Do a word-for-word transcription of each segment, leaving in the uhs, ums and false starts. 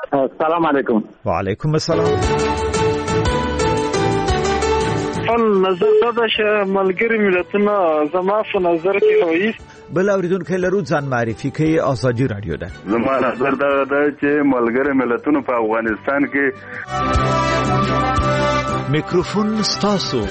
السلام علیکم. وعلیکم السلام. خپل نظر دا ده چې ملګري ملتونه زما په نظر کې هوایي بل اوریدونکو لرو ځان معرفي کوي. ازادي رادیو ده. زما نظر دا ده چې ملګري ملتونه په افغانستان کې میکروفون ستاسو.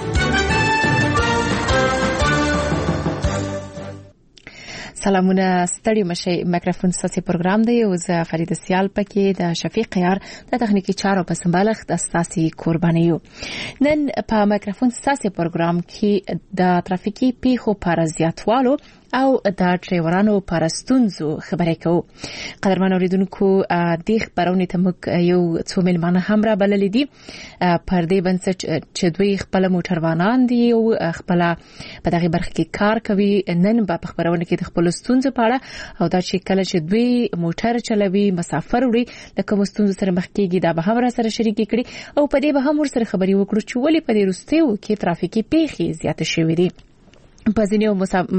سلامونه ستړي مشي. میکروفون ستاسو پروګرام دی او زه فرید سیال پکې د شفیق یار د تخنیکی چارو په سمبالښت د ستاسو قرباني یو. نن په میکروفون ستاسو پروګرام کې د ترافیکي پیښو پر زیاتوالو او د ډرایورانو پر ستونزو خبرې کوو. قدرمن اوریدونکو د خبرونې ته موږ یو څو ملمانه هم را بللې دي پر دې بنسټ چې دوی خپل موټروانان دي او خپل په دغه برخه کې کار کوي. نن په خبرونه کې د خپل ستونزو په اړه او دا چې کله چې دوی موټر چلوي مسافر وړي لکه مستونزو سره مخ کېږي دا به هم را سره شریک کړي او په دې به هم ور سره خبري وکړو چې ولې په دې وروستیو کې ترافیکي پیښې زیات شوې دي. په ځینو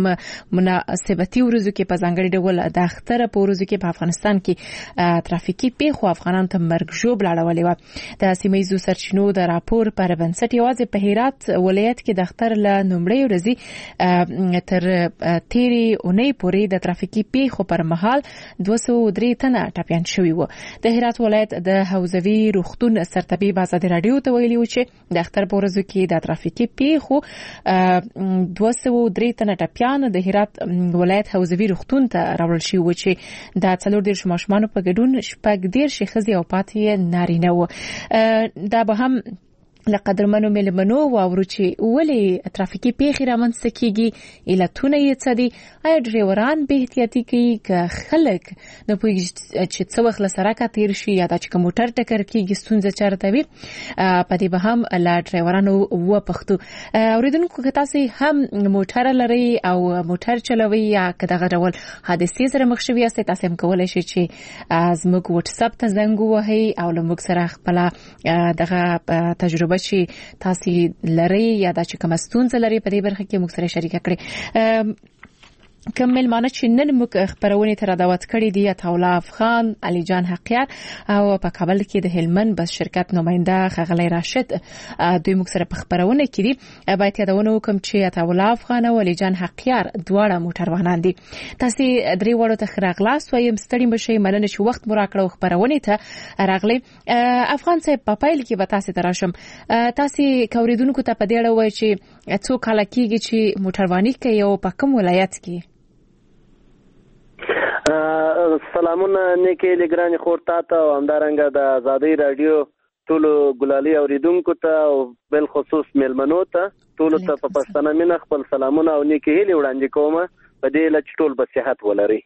مناسبتي ورځو کې په ځانګړي ډول د اختر په ورځو کې په افغانستان کې ترافیکي پیښو افغانانو ته مرګ ژوبل اړولې و. د سیمایي سرچینو د راپور پر بنسټ یوازې په هرات ولایت کې د اختر له نومړۍ ورځې تر تیرې اونۍ پورې د ترافیکي پیښو پر مهال دوه سوه درې تنه ټپیان شوي وو. د هرات ولایت د حوزوي روغتون سرطبیب ازادي رادیو ته ویلي و چې د اختر په ورځو کې د ترافیکي پیښو دوه سوه درې تنه ټپیان د هرات ولایت حوزوي روغتون ته راوړل شوي و چې د څلور دیرش ماشومانو په ګډون شپږ دیرش ښځې او پاتې نارینه وو. دا به هم لقدرمنو ملمنو واورو چې ولې ترافیکي پیښې رامنځته کیږي، علتونه یې څه دي، آیا ډرایوران به احتیاطي کوي که خلک نه پوهېږي چې څه وخت له سړکه تیر شي یا دا چې که موټر ټکر کیږي ستونزه چېرته وي. په دې به هم له ډرایورانو وپوښتو. اورېدونکو که تاسې هم موټر لرئ او موټر چلوئ یا که دغه ډول حادثې سره مخ شوي یاستئ تاسې هم کولی شئ چې زموږ وټساپ ته زنګ ووهئ او له موږ سره خپله دغه تجربه چې تاسو لري یا دا چې کوم ستونزه لري په دې برخه کې موږ سره شریک کړئ. کوم ملمانه چې نن موږ خبرونه تر دعوت کړې دي عطاالله افغان، علي جان حقیار او په کابل کې د هلمند بس شرکت نماینده خغلی راشد دوی موږ سره په خبرونه کې دي. باید یادونه وکم چې عطاالله افغان او علي جان حقیار دواړه موټروانان دي. تاسو درې وړو ته خراغلاس وایم ستړي مشي مننه چې وخت مو راکړو خبرونه ته راغلي. افغان صاحب په پایل کې به تاسو تراشم تاسو کوریدونکو ته په دې اړه وایي چې څو کال کېږي چې موټرواني کوي او په کوم ولایت کې؟ سلامونه نیکه لګران خورتا ته او همدارنګه د آزادۍ رادیو ټولو ګلالي اوریدونکو ته او بل خصوص ملمنو ته ټولو ته په پښتنه مینه خپل سلامونه او نیکه هیلې وړاندې کوم په دې لچ ټول به صحت ولري.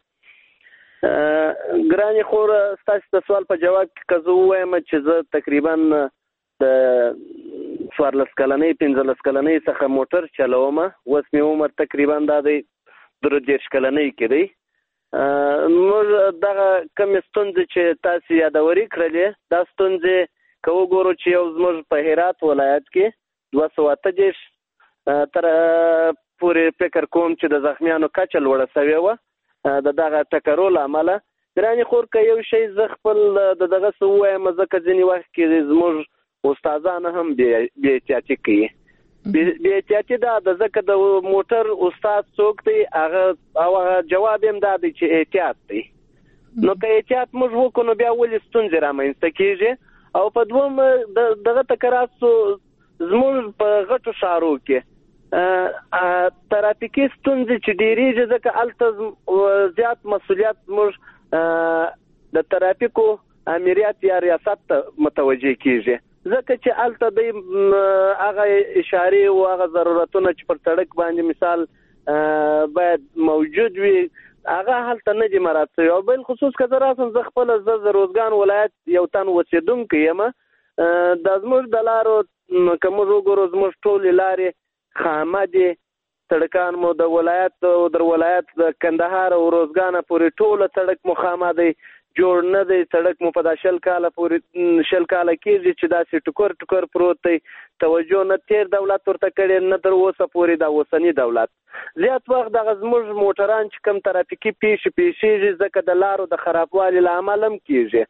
ګران خور تاسو د سوال په جواب کې کزو وایم چې زه تقریبا د څوارلس کلنۍ پنځلس کلنۍ څخه موټر چلوم. اوس مې عمر تقریبا د درې دیرش کلنۍ کې دی. موږ دغه کوم ستونزې چې تاسو یادوري کړلې دا ستونزې که وګورو چې یو زموږ په هرات ولایت کې دوه سوه اته دېرش تر پورې فکر کوم چې د زخمیانو کچه لوړه سوې وه د دغه ټکرو له امله. ګرانې خور که یو شی زه خپل د دغه څه ووایم ځکه ځینې وخت کې زموږ استادان هم بې احتیاطي کوي. بې احتیاطي دا د ځکه د موټر استاد څوک دی هغه او هغه جواب هم دا دی چې احتیاط دی. نو که احتیاط موږ وکړو نو بیا ولې ستونزې رامنځته کېږي. او په دویم دغه تکرات زموږ په غټو ښارو کې ترافیکي ستونزې چې ډېرېږي ځکه هلته زیات مسؤلیت موږ د ترافیکو امریت یا ریاست ته متوجه کېږي ځکه چې هلته دی هغه اشارې او هغه ضرورتونه چې پر سړک باندې مثال باید موجود وي هغه هلته نه دي مراعات شوي. او بل خصوص که زه راسم زه خپله زه د روزګان ولایت یو تن اوسېدونکی یم. دا زموږ د لارو که موږ وګورو زموږ ټولې لارې خامه دي. سړکان مو د ولایت او در ولایت د کندهار او روزګانه پورې ټوله سړک مو خامه دی جوړ نه دی. سړک مو په دا شل کاله پورې شل کاله کېږي چې داسې ټکر ټکر پروت دی. توجه نه تیر دولت ورته کړی نه تر اوسه پورې دا اوسني دولت. زیات وخت دغه زموږ موټران چې کوم ترافیکي پیښې پیښېږي ځکه د لارو د خرابوالي له امله هم کېږي.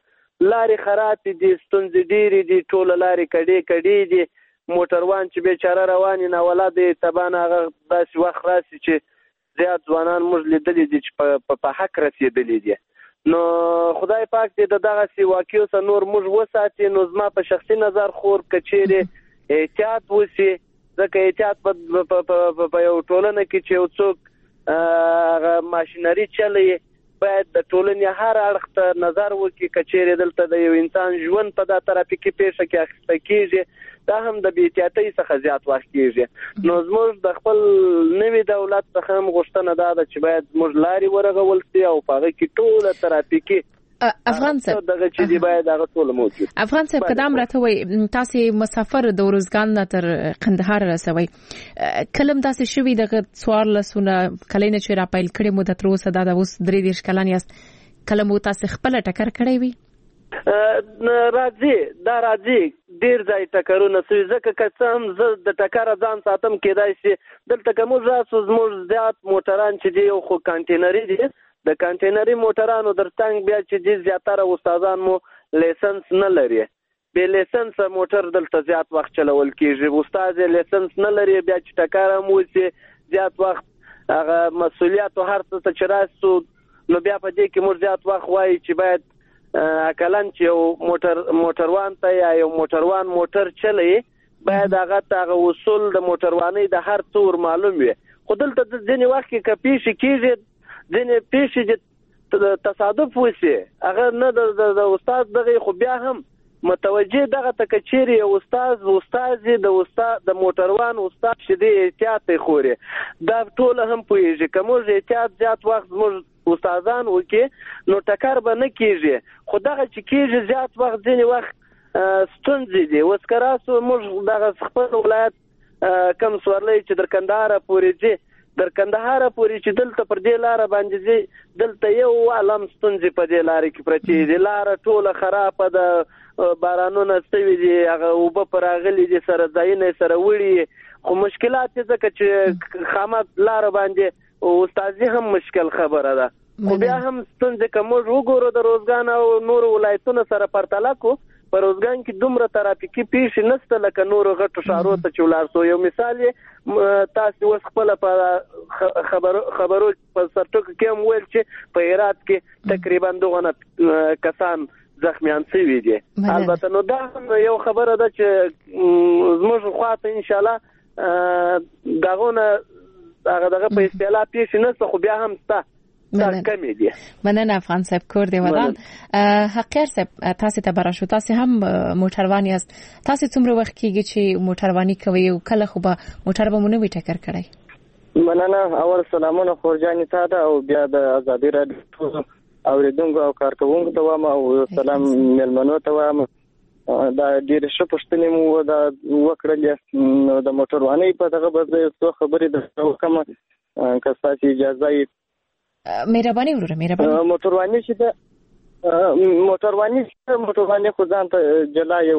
لارې خرابې دي، ستونزې ډېرې دي، ټوله لارې کډې کډې دي. موټروان چې بیچاره روان یې ناوله دی طبعا هغه داسې وخت راسي چې زیات ځوانان موږ لیدلي دي چې په حق رسېدلي دي. نو خدای پاک دې د دغسې واقعو څخه نور موږ وساتي. نو زما په شخصي نظر خور که چیرې احتیاط وسي، ځکه احتیاط په یو ټولنه کې چې یو څوک هغه ماشینري چلی باید د ټولنې هر اړخ ته نظر وکړي. که چیرې دلته د یو انسان ژوند په دا ترافیکي پیښه کې اخیسته کېږي، دا هم د بې احتیاطۍ څخه زیات وخت کېږي. نو زموږ د خپل نوي دولت څخه هم غوښتنه دا ده چې باید زموږ لارې ورغول سي او په هغه کې ټوله ترافیکي افغان صاحب دغه چې دی باید هغه ټوله موجود. افغان صاحب قدم راته وای تاسو مسافر د ورزګان نه تر قندهار رسوي، کلم تاسو شوي دغه څوار لسونه کلینه چې را پایل کړي مو د تر اوسه دا د اوس درې دیرش کلن یاست، کلم تاسو خپل ټکر کړی وي؟ راځي دا راځي ډیر ځای ټکرونه سوي، ځکه که څه هم زه د ټکره ځان ساتم کېدای شي دلته که موږ راسو زموږ زیات موټران چې دي یو خو کانټینري دي، د کانټینري موټرانو در څنګ بیا چې دي زیاتره استادان مو لیسنس نه لري. بې لیسنسه موټر دلته زیات وخت چلول کېږي، استاد یې لیسنس نه لري، بیا چې ټکر هم وسي زیات وخت هغه مسؤلیت او هر څه ته چې راسو نو بیا په دې کې موږ زیات وخت وایي چې باید اکلن چې یو موټر موټروان ته یا یو موټروان موټر چلی باید هغه ته هغه اصول د موټروانۍ د هر څور معلوم وي. خو دلته ځینې وخت کې که پیښې کېږي، ځینې پیښې چې تصادف وسي هغه نه د استاد دغه، خو بیا هم متوجه دغه ته که چیرې یو استاد استاد د استاد د موټروان استاد چې دی احتیاط یې خوري، دا ټوله هم پوهېږي. که موږ احتیاط زیات وخت موږ استادان وکړي نو ټکر به نه کېږي. خو دغه چې کېږي زیات وخت ځینې وخت ستونزې دي. اوس که راسو موږ دغه خپل ولایت کم سورلی چې در کندهاره پورې ځي، در کندهاره پورې چې دلته پر دې لاره باندې ځي دلته یو عالم ستونزې په دې لارې کې پرتې دي. لاره ټوله خرابه ده، بارانونه سوي دي، هغه اوبه پر راغلي دي، سره ځایونه سره وړي، خو مشکلات یې ځکه چې خامد لاره باندې استازي هم مشکل خبره ده. خو بیا هم ستونزې که موږ وګورو د روزګان او نورو ولایتونو سره پرتله کړو، په روزګان کې دومره ترافیکي پیښې نشته لکه نورو غټو ښارو ته چې ولاړ سو. یو مثال یې تاسو اوس خپله په خبرو خبرو په سرټکو کې هم ویل چې په هرات کې تقریبا دغه کسان زخمیان شوي دي. البته نو دا هم یو خبره ده چې زموږ خواته انشاءالله دغونه هغه دغه په اصطلاح پیښې نشته، خو بیا هم شته دا کمې دي. مننه افغان صاحب کور دی ودان. حقیر صاحب تاسو ته براشو، تاسو هم موټروان یاست، تاسو څومره وخت کېږي چې موټرواني کوي او کله خو به موټر به مو نه وي ټکر کړی؟ مننه. اول سلامونه خورجانې ته ده او بیا د ازادي راډیو اوریدونکو او کارکوونکو ته وایم او سلام میلمنو ته وایم. دا ډېرې ښه پوښتنې مو دا وکړلې. نو د موټروانۍ په دغه به زه څو خبرې درته وکړم که ستاسو اجازه وي. مهرباني وروره مهرباني. موټرواني چې ده موټرواني موټرواني خو ځان ته جلا یو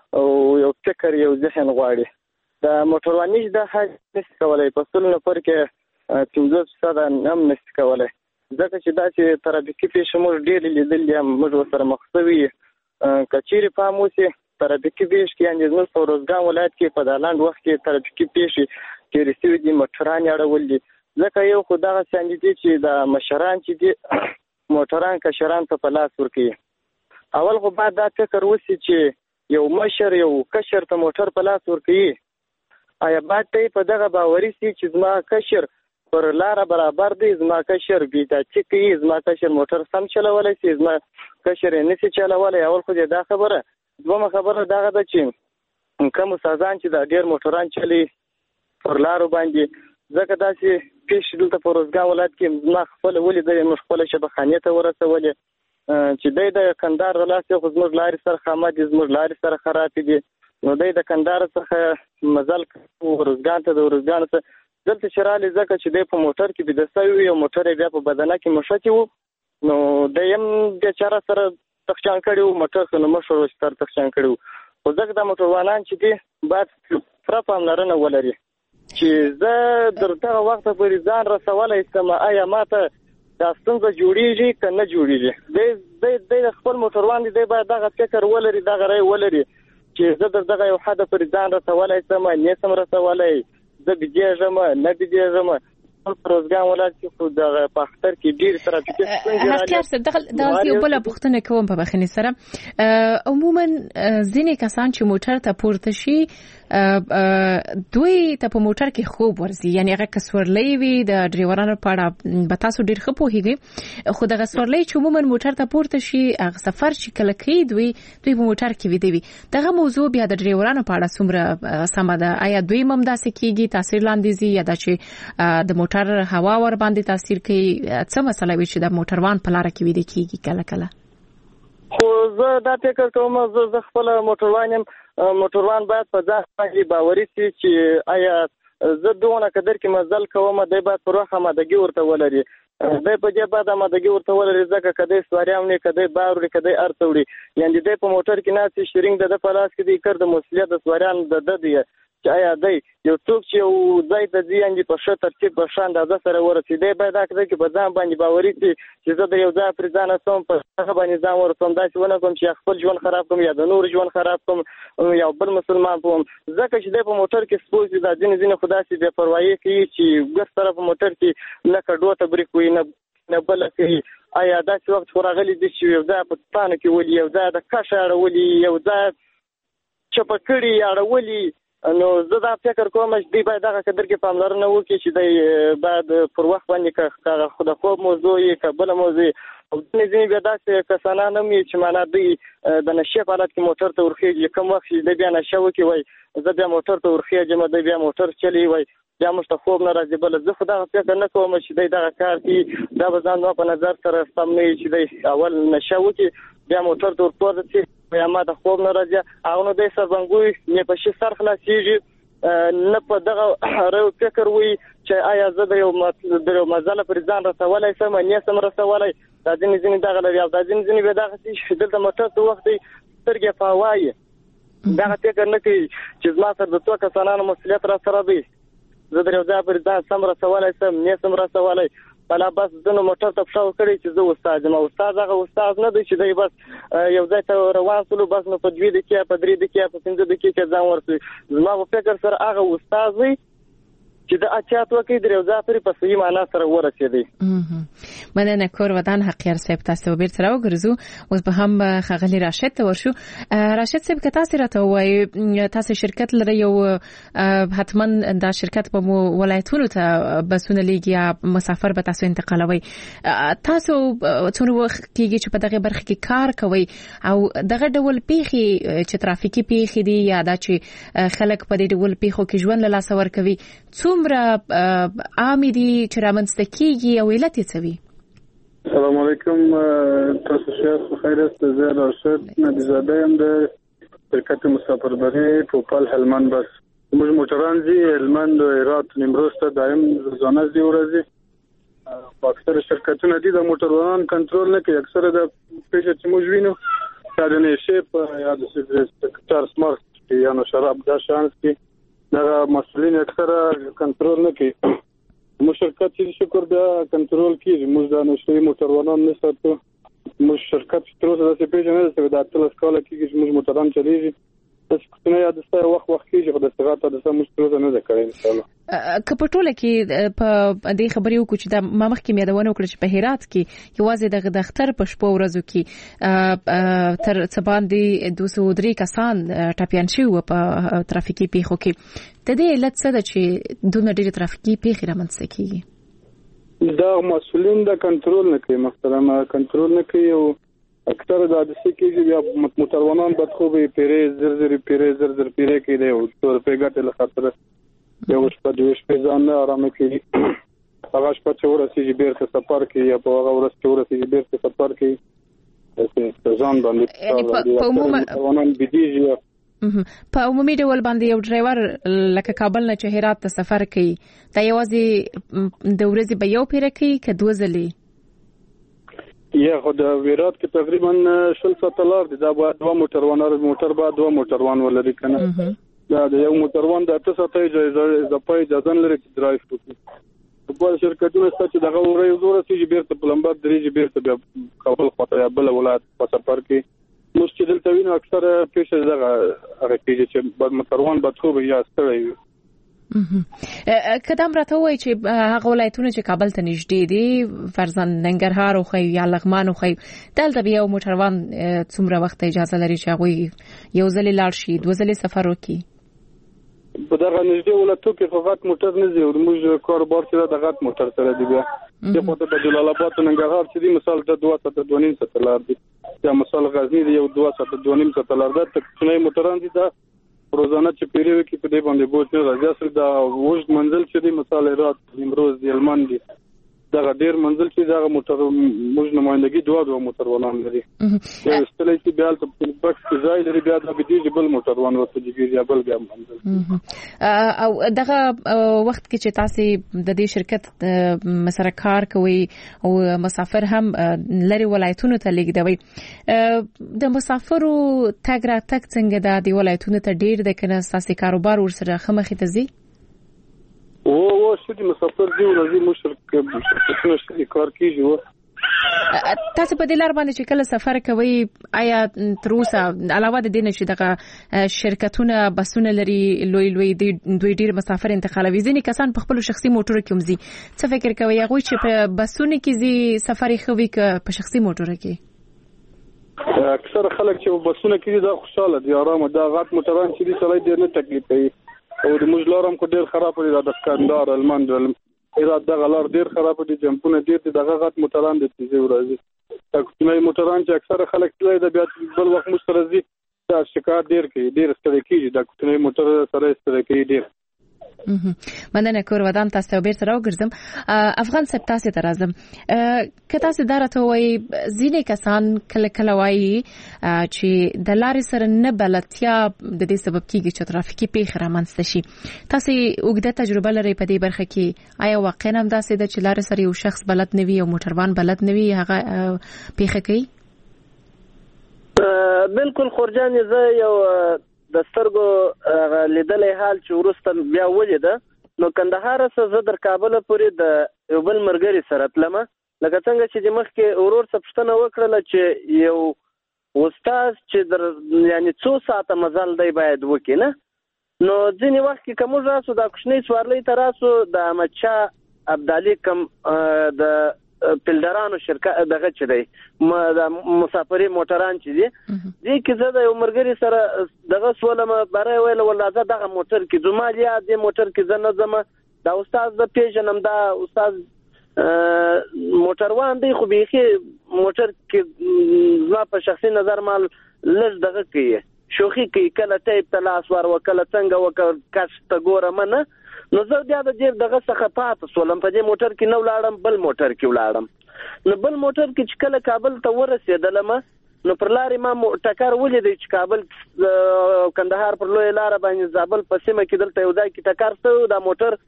یو فکر یو ذهن غواړي. د موټرواني چې ده هر نشي کولی، په سل نفر کې پنځه فیصده هم نشي کولی، ځکه چې داسې ترافیکي پیښې موږ ډېرې لیدلې هم موږ ورسره مخ شوي یو. که چیرې پام وشي ترافیکي پیښې کې یعنې زموږ په روزګان ولایت کې په دا لنډ وخت کې ترافیکي پیښې تېرې شوي دي، موټران یې اړول دي. ځکه یو خو دغه شیان دي چې د مشران چې دي موټران کشران ته په لاس ورکوي. اول خو باید دا فکر وشي چې یو مشر یو کشر ته موټر په لاس ورکوي، آیا باید ته په دغه باوري شي چې زما کشر پر لاره برابر دی، زما کشر بیداچي کوي، زما کشر موټر سم چلولی شي، زما کشر یې نشي چلولی. اول خو دا خبره. دومره خبره دغه ده چې کوم استادان چې دا ډېر موټران چلي پر لارو باندې، ځکه داسې پیښې دلته په روزګان ولایت کې ما خپله ولیدلې، موږ خپله شبخانې ته ورسولې چې دی د کندهار د لاسې خو زموږ لارې سره خامه دي، زموږ لارې سره خرابې دي. نو دی د کندهار څخه مزل روزګان ته د روزګان ته دلته چې رالې، ځکه چې دی په موټر کې بیده شوی وي او موټر یې بیا په بدنه کې مښتې وو. نو دی هم بیچاره سره تخچان کړي وو، موټر خو نو مشر و چې سره تخچان کړي وو. خو ځکه دا موټروانان چې دي باید پوره پاملرنه ولري چې زه در دغه وخته پورې ځان رسولی شم، آیا ما ته دا څنګه جوړیږي کنه جوړیږي د د خپل موټروان دی باید دغه فکر ولري دغه رای ولري چې زه دغه یو حد پر ځان رسولای سم نه سم رسولای زه بيجم نه بيجم پروګرام ولادت خو د پختر کې ډیر ترافیک څنګه راځي دغه د یو بل پختنه کوم په بخنی سره عموما ځینې کسان چې موټر ته پورته شي دوی ته په موټر کې خوب ورزي یعنی هغه کسورلې وي د ډرایورانو په اړه به تاسو ډیر ښه پوهیږئ خو دغه سورلې چې عموما موټر ته پورته شي هغه سفر چې کله کوي دوی دوی په موټر کې وي دی دغه موضوع بیا د ډرایورانو په اړه څومره سم ده آیا دوی هم داسې کیږي تاثیر لاندې زی یا د چې د موټر هوا ور باندې تاثیر کوي څه مسله وي چې د موټروان په لار کې وي کیږي کله کله خو زه دا فکر کوم زه خپل موټروان يم موټروان باید په ځان باندې باوري شي چې آیا زه دونه قدر کې مزل کوم د باید پروخه مدګي ورته ولري د په دې بعد مدګي ورته ولري ځکه کدی سواريام نه کدی باوري کدی ارتوړي یعنی د په موټر کې ناسي شرینګ د پلاس کې دی کړ د مسؤلیت د سواريان د د دی چې آیا دی یو څوک چې یو ځای ته ځي یعنی په ښه ترتیب په شان د سره ورسېدي باید اکثر کې په ځان باندې باوري شي چې زه د یو ځای پر ځان اسوم په هغه باندې ځان ورسوم دا چې ونه کوم چې خپل ژوند خراب کوم یا د نور ژوند خراب کوم یا بل مسلمان کوم ځکه چې د په موټر کې سپوز د ځین ځین خدا سي د پروايي کوي چې ګس طرف موټر کې نه کډو ته بریک وي نه نه بل کوي آیا دا چې وخت فراغلی دي چې یو ځای په پانه کې ولي یو ځای د کښه ولي یو ځای چپکړی اړولي نو زه دا فکر کوم چې دی باید هغه قدر کې پاملرنه وکړي چې دی بعد پر وخت باندې که خو د خوب موضوع یې کبل موضوع او د نظام بیا داسې کسانان هم چې معنا دی د نشه حالت کې موټر ته ورخېږي کوم وخت چې دی بیا نشه وکړي وای زه بیا موټر ته ورخېږم دی بیا موټر چلی وای بیا مشته خوب نه راځي بل زه خو دا فکر نه کوم چې دی دغه کار کوي دا به ځان په نظر سره سم نه چې دی اول نشه وکړي بیا موټر ته ورپورته یا ما د خوب نه راځي او نو د سربنګوي نه په شي سر خلاصيږي نه په دغه راو فکر وي چې آیا زه د یو د یو مزله پر ځان رسولای سم نه سم رسولای دا ځینې ځینې دغه لري او دا ځینې ځینې به دغه چې دلته موټر ته وخت سترګې فاوایي دغه فکر نه کوي چې زما سره د څو کسانو مسؤلیت را سره دی زه د یو ځای پر ځان سم رسولای سم نه سم رسولای بلا بس دنه موټر ته فشار کړی چې زه استاد یم استاد هغه استاد نه دی چې دی بس یو ځای ته روان سلو بس نو په دوی دقیقې په درې دقیقې په پنځه دقیقې ځان ورسوي زما په فکر سره هغه استاد وي چې د اچات وکړي د یو ځای پر په صحیح معنا سره ورسېدي مننه کور ودان حقیار صاحب تاسو به تر وګرځو اوس به هم خغلی راشد ته ورشو راشد صاحب که تاسو راته وایي تاسو شرکت لري یو حتما دا شرکت په ولایتونو ته بسونه لیږي یا مسافر به تاسو انتقالوي تاسو څونه وخت کېږي چې په دغه برخه کې کار کوي او دغه ډول پیخي چې ترافیکي پیخي دي یا دا چې خلک په دې ډول پیخو کې ژوند له لاس ور کوي څومره عامي دي چې رامنځته کېږي او علت یې څه وي السلام علیکم تاسو ښه خیر است زه راشد نبیزاده یم د شرکت مسافربری پوپال هلمند بس موږ موټران زی هلمند او هرات نیمروز ته دایم روزانه زی ورځي په اکثر شرکتونو دي د موټروان کنټرول نه کوي اکثر د پیښه چې موږ وینو دا د نشه په یا د سکتر سمارټ یا نو شراب دا شانس کې دا مسؤلین اکثر کنټرول نه کوي موږ شرکت چې شکر بیا کنټرول کیږي موږ د نشوي موټروانان نه ساتو موږ شرکت تر اوسه د پیژنې نه چې د اتل سکاله کیږي چې موږ موټران چلیږي تاسو څنګه یاد ستاسو وخت وخت کیږي خو د څنګه د سمو سترو نه ذکر ان شاء الله کپټوله کې په دې خبرې وکړو چې د مامخ کې مېدونه وکړي چې په هرات کې یوازې د دختر په شپو ورځو کې تر سبان دي دوه سوه درې کسان ټاپیان شي په ترافیکي پیښو کې د دې علت څه ده چې دونه ډېر ترافیکي پیښې رامنځته کیږي دا مسؤلین د کنټرول نه کوي محترم کنټرول نه کوي او اکثر د حادثې کې بیا موټروانان بد خو به پیرې زر زر پیرې زر زر پیرې کې دی او څور په ګټه له خاطر یو شپه د شپې ځان نه آرام کوي هغه شپه چې ورسېږي بیرته سفر کوي یا په هغه ورځ چې ورسېږي بیرته سفر کوي ځان باندې په عموما بيدیږي په عمومي ډول باندې یو ډرایور لکه کابل نه چې هرات ته سفر کوي دا یوازې د ورځې به یو پیره کوي که دوه ځلې یا خو د ویرات کې تقریبا شل ساتلار دي دا به دوه موټروان موټر به دوه موټروان ولري کنه دا د یو موټروان د اته ساته اجازه د پای اجازه لري چې ډرایو وکړي په شرکتونو ستاسو دغه ورې زوره چې بیرته پلمبر درې بیرته بیا کابل خواته یا بل ولایت په سفر کې مشکل دلته وینو اکثر پیښه دغه هغه کې چې بعد متروان به خو یا ستړی کدام راته وای چې هغه ولایتونه چې کابل ته نږدې دي فرضاً ننګرهار او خو یا لغمان او خو دلته بیا موټروان څومره وخت اجازه لري چې هغه یو ځل لاړ شي دوه ځله سفر وکړي په دغه نږدې ولایتو کې فقط موټر نه زی او موږ کاروبار چې دغه موټر سره دی بیا چې په د جلال آباد ننګرهار چې دی مثال د دوه ساعت دوه نیم ساعت لار دی یا مثال غزنی دی یو دوه ساعت دوه نیم ساعت لار ده تکونه موټران دي دا روزانه چې پیریو کې په دې باندې بوت نه راځي اصل دا وښ منزل چې دی مثال رات نیمروز دی المان دی دا ډیر منزل چې دا موټر موږ نمائندګي دوه دوه موټر ولان لري یو ستلې چې بیا په بکس کې ځای لري بیا د بيدی بل موټر ون ورته دی یا بل بیا منزل او دغه وخت کې چې تاسو د دې شرکت مسره کار کوي او مسافر هم لري ولایتونو ته لیږدوي د مسافرو تګ را تګ څنګه د دې ولایتونو ته ډیر د کنه اساسي کاروبار ورسره خمخې ته زی او او شدي مسافر دی ورځي مشرک څه شي کار کیږي و تاسو په دې لار باندې چې کله سفر کوي آیا تر اوسه علاوه د دې چې دغه شرکتونه بسونه لري لوی لوی دی دوی ډیر مسافر انتقالوي ځینې کسان په خپل شخصي موټر کې ومزي څه فکر کوي هغه چې په بسونه کې زی سفر خوي ک په شخصي موټر کې اکثر خلک چې بسونه کې دا خوشاله دي آرام دا غټ موټران چې دي سړی ډیر نه تکلیف کوي او د مجلارم کو ډیر خراب دي د کاندار المان د ایراد د غلار ډیر خراب دي جمپونه ډیر دي دغه غټ موټران دي چې ورځي تاسو نه موټران چې اکثر خلک تلای د بیا بل وخت مسترزي دا شکایت ډیر کوي ډیر ستړي کیږي د کوټنۍ موټر سره ستړي کوي ډیر مننه کور ودان تاسو به تر راوګرځم افغان سپ تاسو ته راځم که تاسو درته وای ځینې کسان کله کله وای چې د لارې سره نه بلدتیا د دې سبب کیږي چې ترافیکي پیښه رامنځته شي تاسو وګړه تجربه لري په دې برخه کې آیا واقعا هم داسې د چې لارې سره یو شخص بلد نه وي او موټروان بلد نه وي هغه پیښه کوي بالکل خورجان زه یو د سترګو لیدلې حال چې ورسته بیا ولیده نو کندهار سره زه در کابل پورې د یو بل مرګري سره تلمه لکه څنګه چې د مخکې ورور څه پښتنه وکړله چې یو استاد چې در یعنی څو ساعته مزل دی باید وکړي نه نو ځینې وخت کې کوم راسو د کوچنی سوارلۍ ته راسو د احمدشاه ابدالي کم د پلدرانو شرکت دغه چې دی د مسافري موټران چې دي دې کې زه د یو مرګري سره دغه سولمه برای ویل ولازه دغه موټر کې زمالیا دې موټر کې زنه زما دا استاد د پیژنم دا استاد موټروان دی خو بيخي موټر کې زما په شخصي نظر مال لږ دغه کوي شوخي کوي کله ټیپ تلاس ور وکړه څنګه وکړ کاش ته ګوره منه نو زه بیا د دې دغه څخه پات سولم په دې موټر کې نو لاړم بل موټر کې ولاړم نو بل موټر کې چې کله کابل ته ورسېدلم نو پر لارې ما ټکر ولید چې کابل کندهار پر لوی لار باندې زابل په سیمه کې دلته یو ځای کې ټکر شو دا موټر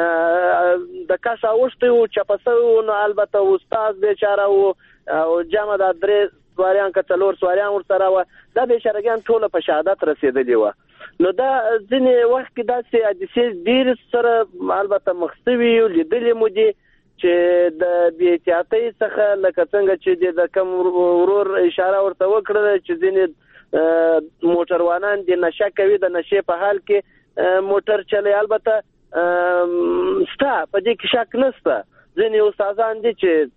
د کاش اوشته او چپسو نو البته استاد بیچاره او جامه د درې سواریان کتلور سواریان ور سره و دا بیچارهګان ټول په شهادت رسیدلی و نو دا ځینې وخت کې داسې حادثې ډېر سره البته مخسوي لیدلې مو دي چې د بې احتیاطۍ څخه لکه څنګه چې د کم ورور اشاره ورته وکړه چې ځینې موټروانان د نشه کوي د نشې په حال کې موټر چلي البته ستا په دې کې شک نشته ځینې استادان دي چې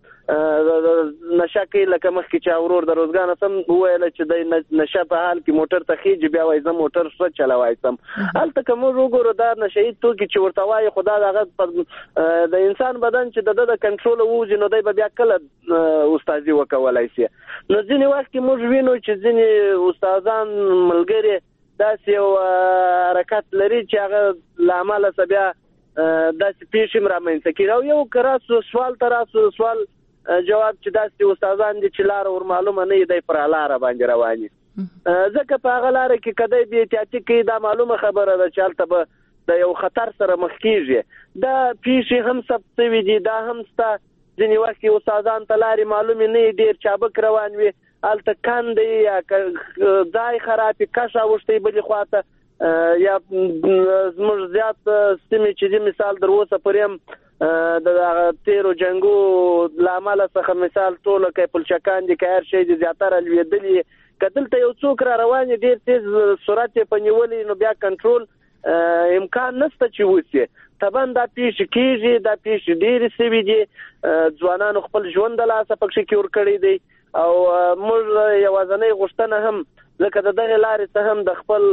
نشه کوي لکه مخکې چې ورور د روزګان سم ویل چې د نشه په حال کې موټر ته خېږي بیا وایي زه موټر څه چلوای سم هلته کوم وګورو دا نشهي توکي چې ورته وایي خدا دغه د انسان بدن چې د د کنټرول ووځي نو دی بیا کله استادي وکولای شي نو ځینې وخت کې موږ وینو چې ځینې استادان ملګري داسې یو حرکت لري چې هغه له امله څه بیا داسې پیښې رامنځته کېږي او یو کراسو سوال ته راسو سوال جواب چې داسې استادان دي چې لار ور معلومه نه دی پر لار باندې رواني ځکه په هغه لار کې کدی بي احتیاطي کې دا معلومه خبره ده چې البته به د یو خطر سره مخ کیږي دا پیښې هم ثبت وي دي دا هم ستا ځینې وخت کې استادان ته لارې معلومې نه ډیر چابک روان وي البته کاندي یا ځای خرابې کښ اوښتې بلې خواته یا زموږ زیات سیمې چې مثال در اوسه پرې هم د تیرو جنگو لامل څخه مثال ټول کې پلچکان دي که هر شي دي زیاتره لویدلې کدلته یو څوک را روان ډیر تیز سرعت په نیولې نو بیا کنټرول امکان نشته چې وسی طبعا دا پیش کیږي دا پیش ډیر سوي دي ځوانان خپل ژوند د لاسه پکې کور کړی دی او موږ یوازنۍ غوښتنه هم ځکه د دغه لارې ته هم د خپل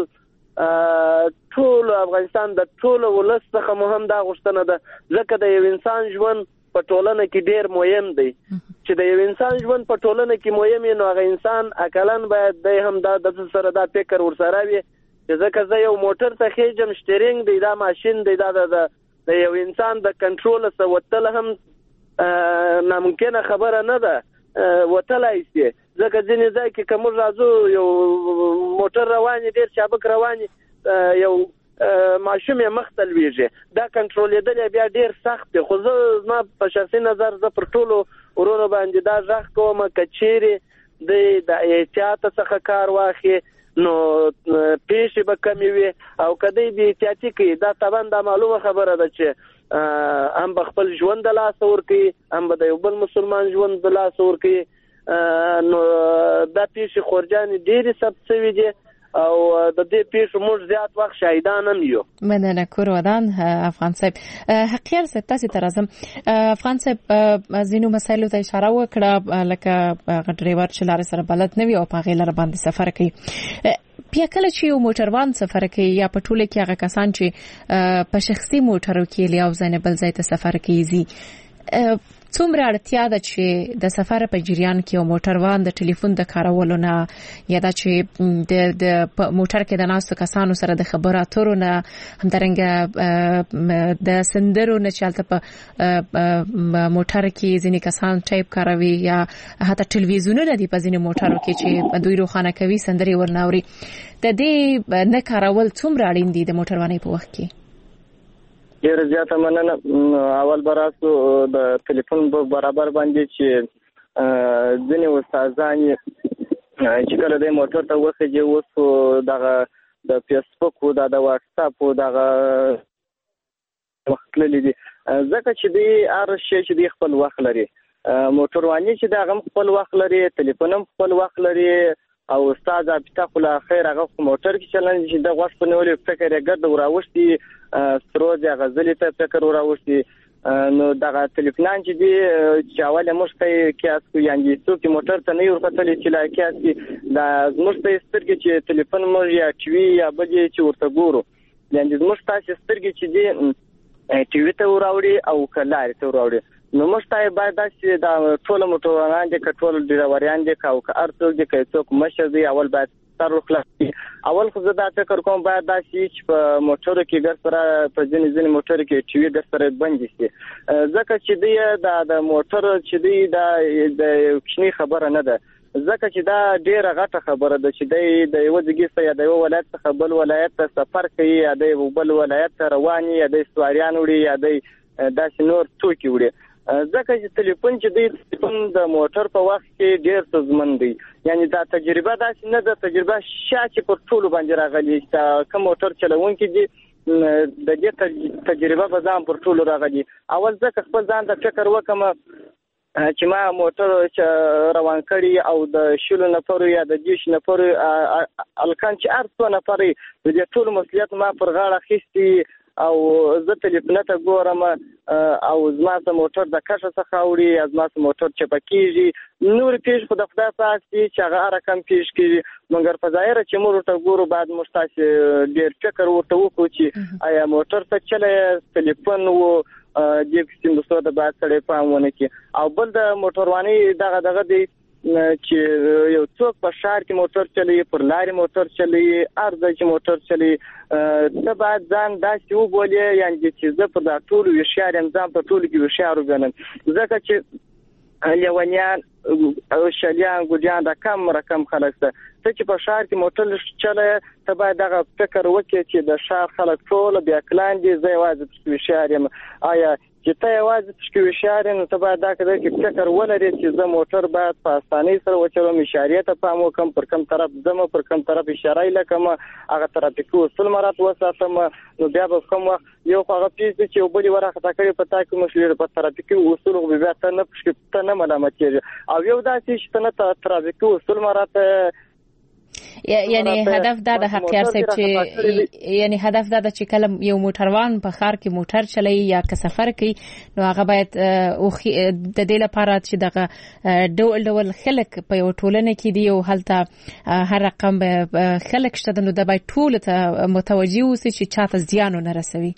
ټول افغانستان د ټول ولس څخه مهم دا غوښتنه ده ځکه د یو انسان ژوند په ټولنه کې ډیر مهم دی چې د یو انسان ژوند په ټولنه کې مهم نو هغه انسان اکلن باید د هم دا د سره دا فکر ورسره وي چې ځکه زه یو موټر ته خېجم شټرینګ دی دا ماشين دی دا د یو انسان د کنټرول سره وتل هم ناممکنه خبره نه ده وتلای شي ځکه ځینې ځای کې کوم راځو یو موټر روان ډیر چابک روان یو ماشوم یې مختل ویږي دا کنټرولېدل بیا ډیر سخت دی خو زه ما په شخصي نظر زه پر ټولو ورونو باندې دا ځخ کوم کچيري د احتیاط څخه کار واخلي نو پیښې به کمی وي او کدی به احتیاطي کوي دا طبعا دا معلومه خبره ده چې هم به خپل ژوند د لاس ورکي هم به د یو بل مسلمان ژوند د لاس ورکي نو دا پیښې خورجان ډېری ثبت شوي دي او د دې پیښو موږ زیات وخت شاهدان هم یو. مننه کور ودان افغان صاحب. حقیقت صاحب تاسو ته راځم. افغان صاحب ځینو مسایلو ته اشاره وکړه لکه ډرایور چې لار سره بلد نه وي او په غیر باندې سفر کوي. بیا کله چې یو موټروان سفر کوي یا په ټوله کې هغه کسان چې په شخصي موټرو کې لیاو ځنه بل ځای ته سفر کوي څومره اړتیا ده چې د سفر په جریان کې یو موټروان د ټلیفون د کارولو نه یا دا چې د د موټر کې د ناستو کسانو سره د خبرو اترو نه همدارنګه د سندرو نه چالت په موټر کې ځینې کسان ټایپ کاروي یا حتی ټلویزیونونه دي په ځینې موټرو کې چې دوی روښانه کوي سندري ورناوري د دې نه کارول څومره اړین دي د موټروانۍ په وخت کې ډیر زیاته مننه اول براسو د ټلیفون برابر باندې چې ځینې استادان چې کله د موټر ته وخېږي اوس دغه د فیسبوک او د واتس اپ او دغه مختللي دي ځکه چې دی هر شی چې دی خپل وخت لري موټروانی چې دغه خپل وخت لري ټلیفون هم خپل وخت لري او استاد ابتا خو لا خیر هغه موټر کې چلن چې د غوښ په نیولې فکر یې ګرد وراوښتي ستروز یا غزلې ته فکر وراوښتي نو دغه ټلیفونان چې دی چې اول مشته کیاس کو یانګي څوک موټر ته نه یو کتل چې لا کیاس کې دا مشته سترګې چې ټلیفون مو یا ټي وي یا بجې چې ورته ګورو یانګي مشته چې سترګې چې دی ټي وي ته وراوړي او کلار ته وراوړي نو مشته باید چې دا ټول موټران دي کټول ډرایوران دي او ارڅو دي چې څوک مشه دی اول باید تر خلاصي اول خو زه دا فکر کوم باید دا چې په موټر کې ګر سره په ځینې ځینې موټر کې ټي وي ګر سره بند شي ځکه چې دی دا د موټر چې دی دا د کښنی خبره نه ده ځکه چې دا ډیره غټه خبره ده چې دی د یو ځګي یا د یو ولایت څخه بل ولایت ته سفر کوي یا د یو بل ولایت ته رواني یا د سواریان وړي یا د داسې نور توکي وړي ځکه چې ټلیفون چې دی ټلیفون د موټر په وخت کې ډیر څه دی یعنی دا تجربه داسې نه ده تجربه شاته پر ټولو باندې راغلي چې کوم موټر چلوونکي دي د دې تجربه په ځان پر ټولو راغلي اول ځکه خپل ځان د فکر وکم چې ما موټر روان کړی او د شلو نفر یا د دیش نفر الکان چې ارڅو نفر د ټول مسؤلیت ما پر غاړه خېستي او زه ټلیفون ته ګورم او زما سم موټر د کښه څخه وړي زما سم موټر چې پکېږي نور پیش خو د خدای پاک چې هغه رقم پیش کړي مګر په ظاهر چې موږ ته ګورو بعد مشتاق ډیر فکر ورته وکړو چې آیا موټر ته چلے ټلیفون وو د کسیم د سوده بعد سره پامونه کې او بل د موټروانی دغه دغه دی چې یو څوک په شهر کې موټر چلی پر لارې موټر چلی ارزه چې موټر چلی ته باید ځان داسې وبولې یعنی چې زه په دا ټول وشیار یم ځان په ټول کې وشیار وګڼم ځکه چې لیونیان او شلیان ګوجان دا کم رقم خلک ته چې په شهر کې موټر چلی ته باید دغه فکر وکړي چې د شهر خلک ټول بیا کلان دي زه یوازې په وشیار یم آیا چې ته یوازې تشکیو اشاره نو ته باید دا کړې چې فکر ولرې چې زه موټر باید په اسانۍ سره وچلوم، اشارې ته پام وکم، پر کوم طرف ځم، پر کوم طرف اشاره لکم، هغه ترافیکي اصول مراعات وساتم. نو بیا به کوم وخت یو هغه پیس چې یو بل ورخه تا کړی په تا کې مسلې په ترافیکي اصول خو بیا ته نه پښې ته نه ملامت کېږي. او یو داسې چې نه ترافیکي اصول مراعات یعنی هدف دا د حقیار صاحب چې یعنی هدف دا د چې کله یو موټروان په ښار کې موټر چلوي یا که سفر کوي نو هغه باید او د دې لپاره چې دغه ډول ډول خلک په یو ټولنه کې دی او هلته هر رقم خلک شته نو د باید ټول ته متوجي اوسي چې چاته زیان نه رسوي.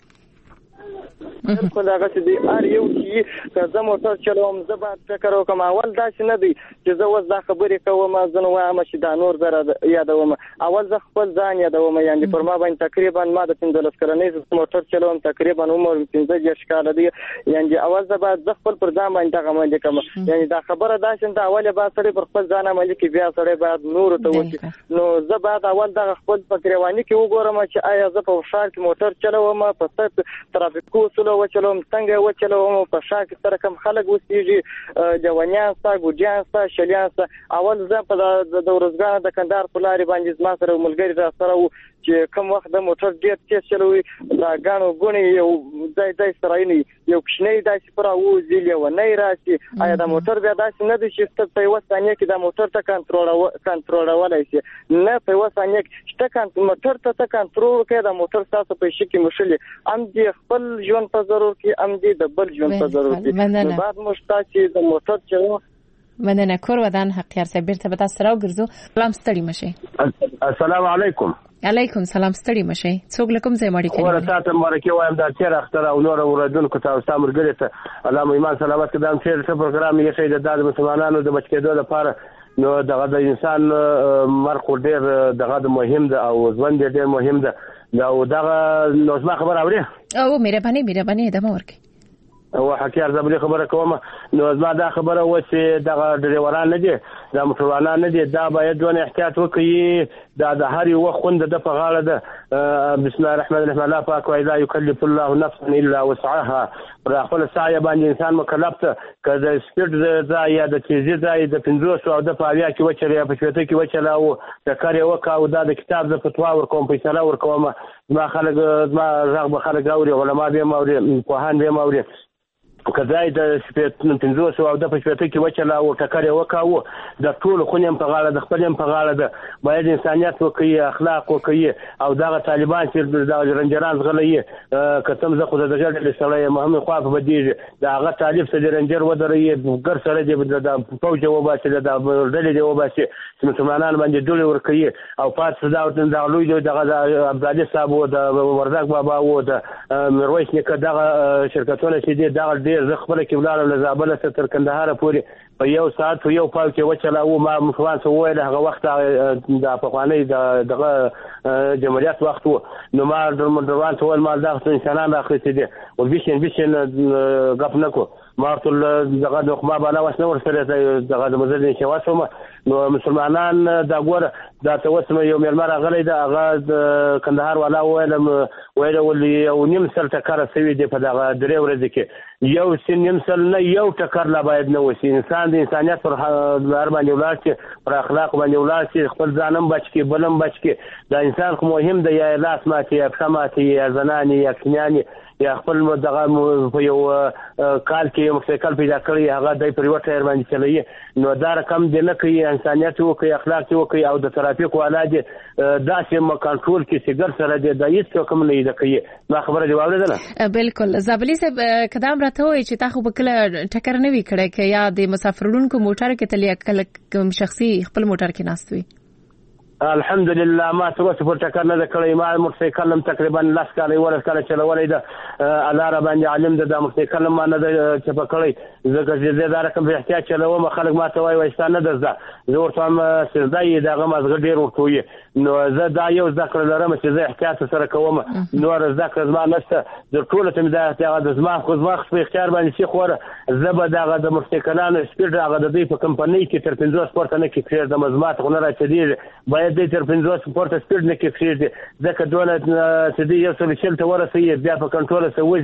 بالکل هغه چې دی ار یو چې که زه موټر چلوم زه باید فکر وکم اول داسې نه دی چې زه اوس دا خبرې کوم زه نو وایم چې دا نور زره یادوم، اول زه خپل ځان یادوم. یعنی پر ما باندې تقریبا ما د پنځلس کلنۍ موټر چلوم، تقریبا عمر پنځه دېرش کاله دی. یعنی اول زه باید زه خپل پر ځان باندې دغه عمل کوم. یعنی دا خبره داسې ده اول به سړی پر خپل ځان عمل کوي، بیا سړی باید نور ته وځي. نو زه باید اول دغه خپل فکروانی کې وګورم چې آیا زه په ښار کې موټر چلوم، په ترافیکي اصول وچلوم، څنګه وچلوم، په ښار کې سره کوم خلک اوسېږي، جوانیان ستا، ګوجیان ستا، شلیان ستا. اول زه په د ورځګانو د کندهار په لارې باندې زما سره ملګري را سره وو چې کوم وخت د موټر ډېر تېز چلوي، دا ګاڼو ګونې یو ځای ځای سره یو کوچنی داسې پر راوځي، لیونی راشي. آیا دا موټر بیا داسې نه دی چې ته په یوه ثانیه کې دا موټر ته کنټرولولی شي؟ نه، په یوه ثانیه کې چې موټر ته ته کنټرول وکړې دا موټر ستاسو په شي کې مشلي هم دې خپل ژوند په ضرور کې هم دې د بل ژوند په ضرور کې. نو بعد موږ شته چې د موټر چلو مننه. کور ودان حقیار صاحب بیرته به تاسو راوګرځو. سلام، ستړي مشئ. السلام علیکم. علیکم سلام، ستړي مشئ. څوک لکم ځای ماړي کوي ورته ته مرکه وایم دا چیر اختر او نور اوردونکو ته او تاسو مرګره ته الله ایمان سلامت کدام چیر څه پروګرام یې شي د مسلمانانو د بچ کېدو لپاره نو دغه د انسان مرګ ډیر دغه مهم ده او ژوند ډیر مهم ده. نو دغه نو ما خبر اوري او مهرباني مهرباني دمه ورکي او حکیار زبلی خبره کوم. نو زما دا خبره و چې دغه ډریوران نه دي، دا موټروانان نه دي، دا باید ونه احتیاط وکړي. دا د هر یو خوند د په غاړه ده. بسم الله الرحمن الرحیم. الله پاک وایي لا یکلف الله نفسا الا وسعها. پر خپل سعی باندې انسان مکلف ته که د سپیډ ځای یا د تیزي ځای د پنځوس او د پاویا کې وچلې یا په شپېته کې وچله او د کار یې وکړه او دا د کتاب د فتوا ورکوم فیصله ورکوم. زما خلک زما غږ به خلک اوري، علما به م اوري، پوهان به م اوري. که ځای د پنځوس او د په شپېته کې وچله او ټکر یې وکړه د ټولو خونې هم په غاړه ده، خپل هم په غاړه ده. باید انسانیت وکړي، اخلاق وکړي. او دغه طالبان چې دغه رنجران زغلی یې که څه زه خو د دغه ډلې سړی یم هم خوا په بدېږي د هغه طالب څه د رنجر ودروي ګر سړی دی د فوج یې وباسي د ډلې دې وباسي چې مسلمانان باندې ډولې ورکوي. او پاس دا دغه لوی دی دغه د عبدالي صاحب و د وردګ بابا و د میرویس نیکه دغه شرکتونه چې دي دغه زه خپل کې ولاړم له زابل څخه تر کندهار پورې په یو ساعت په یو پاو کې وچلا و. ما مخوان سو ویل هغه وخت د پخوانی دغه جمهوریت وخت و. نو ما دروان سوال مال دغه انسانان راخلي دي او بيشن بيشن غپ نکو ما ټول دغه د خما بالا وسنه ورسره دغه د مزل شواسوم. نو مسلمانان دا ګوره دا توسم یو ملمر غلې دا هغه د کندهار والا ویلم ویل ولې یو نیم سل ټکر سوي دی په دغه درې ورځې کې یو سن نیم سل نه یو ټکر لا باید نه وسی. انسان د انسانیت پر هر باندې ولار چې پر اخلاق باندې ولار چې خپل ځانم بچ کې بلم بچ کې دا انسان خو مهم دی. یا لاس ماتي یا پښماتي یا زناني یا کنياني یا خپل دغه په یو کال کې یو موټرسایکل پیدا کړی هغه د پریوټ ټایر باندې چلایي. نو دا رقم دی نه کوي انسانیت وکړي، اخلاق وکړي او د ترافیک والا دي داسې م کنټرول کې سیګر سره دی د هیڅ کوم نه دی کوي. ما خبره جواب ده. بالکل زابلی صاحب قدم راته وي چې تاسو په کله ټکر نه وی کړی کې یا د مسافرونکو موټر کې تلیا کله شخصي خپل موټر کې ناستوي؟ الحمدلله ما څه وسه پر ټکر نه کړی. ما موټرسایکل هم تقریبا لاس کاله ورس کاله چلولې ده. الله را باندې عالم ده د موټرسایکل ما نه ده چې په کړی زګر دې دا رقم به احتیاط چلوم. خلک ما ته وایي وایستا نه ده زه ورته هم سردای دغه مازغه ډیر ورتوي. نو زه دا یو ذکر لرم چې زه احتیاط سره کوم. نو ذکر زما نشته د ټول ته دا احتیاط د زما خو زما په اختیار باندې شي خو زه به دغه د موټرسایکلانو سپیډ هغه د دې په کمپنۍ کې تر پنځوس پورته نه کې کړی د مزمات غو نه راځي باید د تر پنځوس پورته سپیډ نه کې کړی ځکه دونه چې دی یو څه شل ته ورسېږي بیا په کنټرول سره وځي.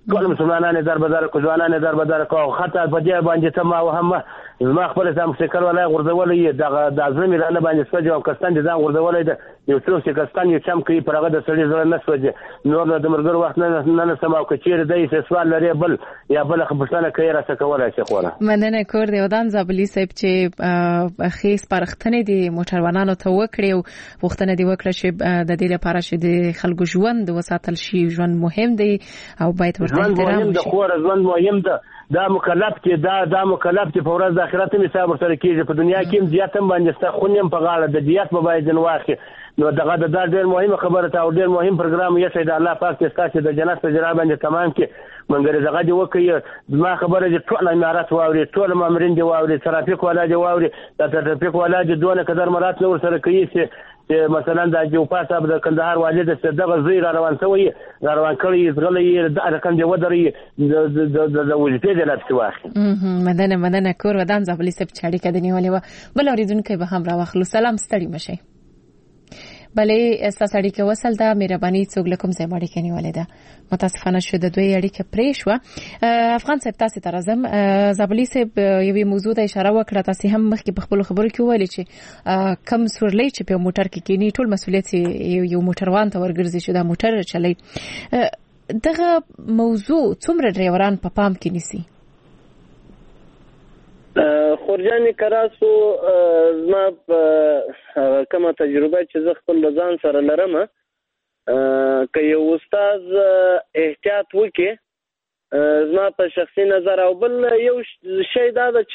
ټول مسلمانان دربدار کو ځوانان دربدار کو خاطر په دې باندې ته ما وهم زما خپل سم فکر ولا غردولې دغه د ازمه رانه باندې سوجي او کستان دي ځان غردولې د یو څو چې کستان یو چم کوي پرغه د سړي زړه نه سوجي نور د مرګر وخت نه نه سماو کچیر دی چې سوال لري بل یا بل خبرتنه کوي را څه کولای شي خوره مننه کور دی ودان زابلی صاحب چې خیس پرختنه دي موټروانانو ته وکړي او وختنه دی وکړه چې د دې لپاره چې د خلکو ژوند وساتل شي ژوند مهم دی او باید ورته احترام وشي خور ژوند مهم ده دا مکلف کې دا دا مکلف چې په ورځ د آخرت می حساب سره کېږي په دنیا کې هم زیاتم باندې ست خونیم په غاړه د دیات په باید نواخي نو دغه د ډېر مهمه خبره ته او ډېر مهم پروګرام یې چې د الله پاک تاسو د جنت په جرا باندې تمام کې منګره دغه دی وکي ما خبره دي ټول امارات واوري ټول مامورین دی واوري ترافیک ولا دی واوري د ترافیک ولا دی دونه قدر مرات نور سره کوي چې مثلا د جو پاسه د کندهار والد څخه دغه زیر روان شوی روان کړی زغلی د رقم دی ودري د وظیفې د لابس واخی مدنه مدنه کور ودان زابلی سپ چاړي کده نیولې و بل اوریدونکو به هم را واخلو سلام ستړي مشه بلې اساس اړیکه وصل ده مهرباني څوک لکم زې مړی کني ولیدا متاسفانه شو د دوی اړیکه پرې شو افغان صاحب تاسو ته راځم زابلی صاحب یوې موضوع ته اشاره وکړه تاسو هم مخکې په خپل خبرو کې ویل چې کم سورلې چې په موټر کې کینی ټول مسولیت یو موټروان ته ورګرځي چې دا موټر چلای دغه موضوع څومره ډرایوران په پام کې نیسي خورجانی کراسو زما کومه تجربه چې زه خپل ځان سره لرم که یو استاد احتیاط وکړي زما په شخصي نظر او بل یو شی دا ده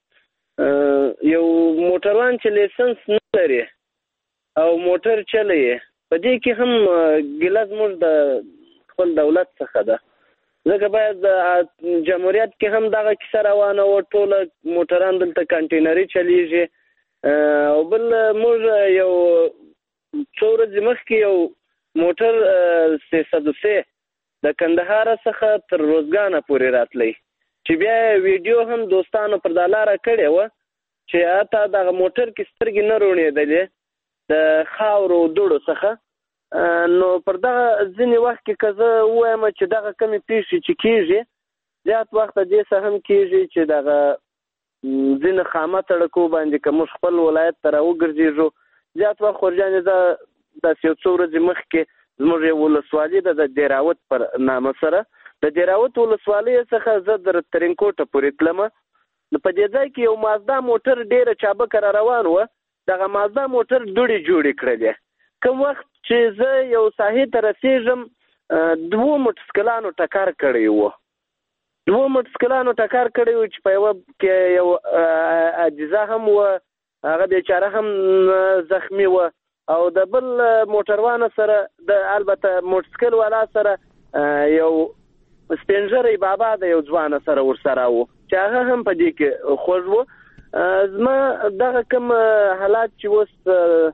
چې یو موټروان چې لیسنس نه لري او موټر چلوي په دې کې هم ګیله زموږ د خپل دولت څخه ده ځکه باید جمهوریت کې هم دغه کیسه روانه و ټول موټران دلته کانټینري چلیږي او بل موږ یو څو ورځې مخکې یو موټر سه سد سه د کندهار څخه تر روزګانه پورې راتلی چې بیا ویډیو هم دوستانو پر د لاره کړې وه چې حتی دغه موټر کې سترګې نه روڼېدلې د خاورو دوړو څخه نو پر دغه ځینې وخت کې که زه ووایم چې دغه کمې پیښې چې کېږي زیات وخت دې څه هم کېږي چې دغه ځینې خامه سړکو باندې که موږ خپل ولایت ته راوګرځېږو زیات وخت خورجانې زه داسې یو څو ورځې مخکې زموږ یو ولسوالي ده د دیراوت پر نامه سره د دیراوت ولسوالۍ څخه زه در ترینکوټه پورې تلم نو په دې ځای کې یو مازدا موټر ډېره چابکه را روان وه دغه مازدا موټر دوړې جوړې کړلې کوم وخت چې زه یو ساحې ته رسېږم دوو موټرسکلانو ټکر کړی و دوو موټرسکلانو ټکر کړی و چې په یوه کې یو عاجزه هم وه هغه بیچاره هم زخمي وه او د بل موټروانه سره د البته موټرسکل والا سره یو سپینژری بابا د یو ځوانه سره ورسره و چې هغه هم په دې کې خوږ و زما دغه کوم حالات چې اوس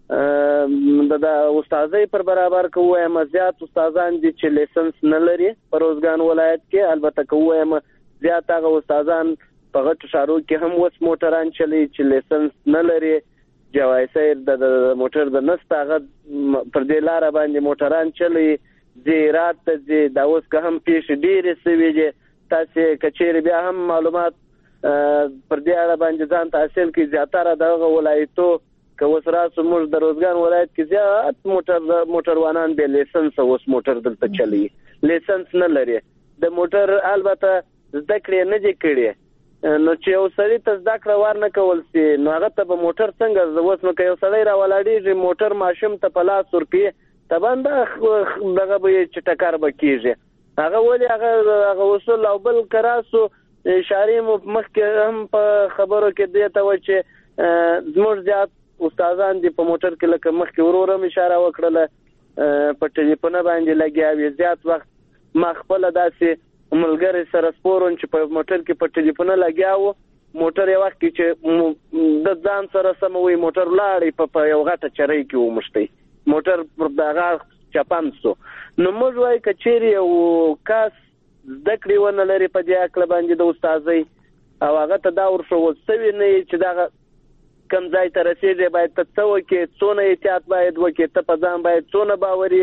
د استادۍ پر برابر که ووایم زیات استادان دي چې لیسنس نه لري په روزګان ولایت کې البته که ووایم زیات هغه استادان په غټو ښارو کې هم اوس موټران چلی چې لیسنس نه لري جوایسیر د موټر د نسته هغه پر دې لاره باندې موټران چلی ځي رات ته ځي دا اوس که هم پیښې ډېرې سوي دي تاسې که چیرې بیا هم معلومات پر دې اړه باندې ځان ته حاصل کړي زیاتره د هغه ولایتو که اوس راسو موږ د روزګان ولایت کې زیات موټر موټروانان بې لیسنسه اوس موټر دلته چلی لیسنس نه لري د موټر البته زده کړې نه دي کړې نو چې یو سړي ته زده کړه ور نه کول سي نو هغه ته به موټر څنګه اوس نو که یو سړی راولاړېږي موټر ماشوم ته په لاس ورکړي طبعا دغه به یې چې ټکر به کېږي هغه ولې هغه هغه اصول او بل که راسو اشارې مو مخکې هم په خبرو کې دې ته وه چې زموږ زیات استادان دي په موټر کې لکه مخکې ورور هم اشاره وکړله په ټلیفونه باندې لګیا وي زیات وخت ما خپله داسې ملګری سره سپورون چې په موټر کې په ټلیفونه لګیا و موټر یو وخت کې چې د ځان سره سمه وي موټر لاړې په یو غټه چرۍ کې ومشتی موټر پر دغه چپن سو نو موږ وایو که چیرې یو کس زده کړې ونه لري په دې هکله باندې د استادۍ او هغه ته دا ورښول سوي نه وي چې دغه کم ځای ته رسېږي باید ته څه وکړې څونه احتیاط باید وکړې ته په ځان باید څونه باور یې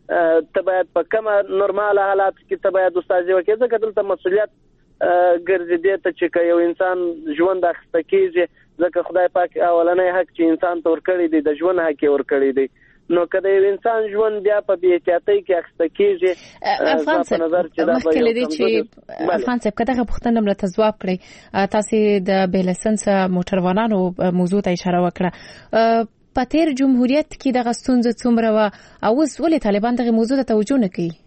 ته باید په کومه نورماله حالات کې ته باید استادي وکړې ځکه دلته مسؤلیت ګرځي دې ته چې یو انسان ژوند اخیسته کېږي ځکه خدای پاک اولنۍ حق چې انسان ته ورکړی دی د ژوند حق یې ورکړی دی نو کله یو انسان ژوند بیا په بې احتیاطۍ کې اخیسته کېږي افغان صاحب مخکې لدی چې افغان صاحب کداغه پوښتنه مله جواب کړی تاسو د بې لایسنس موټروانانو موضوع ته اشاره وکړه په تیر جمهوریت کې دغه ستونزه څومره و او اوس ولې طالبان دغه موضوع ته توجه نه کوي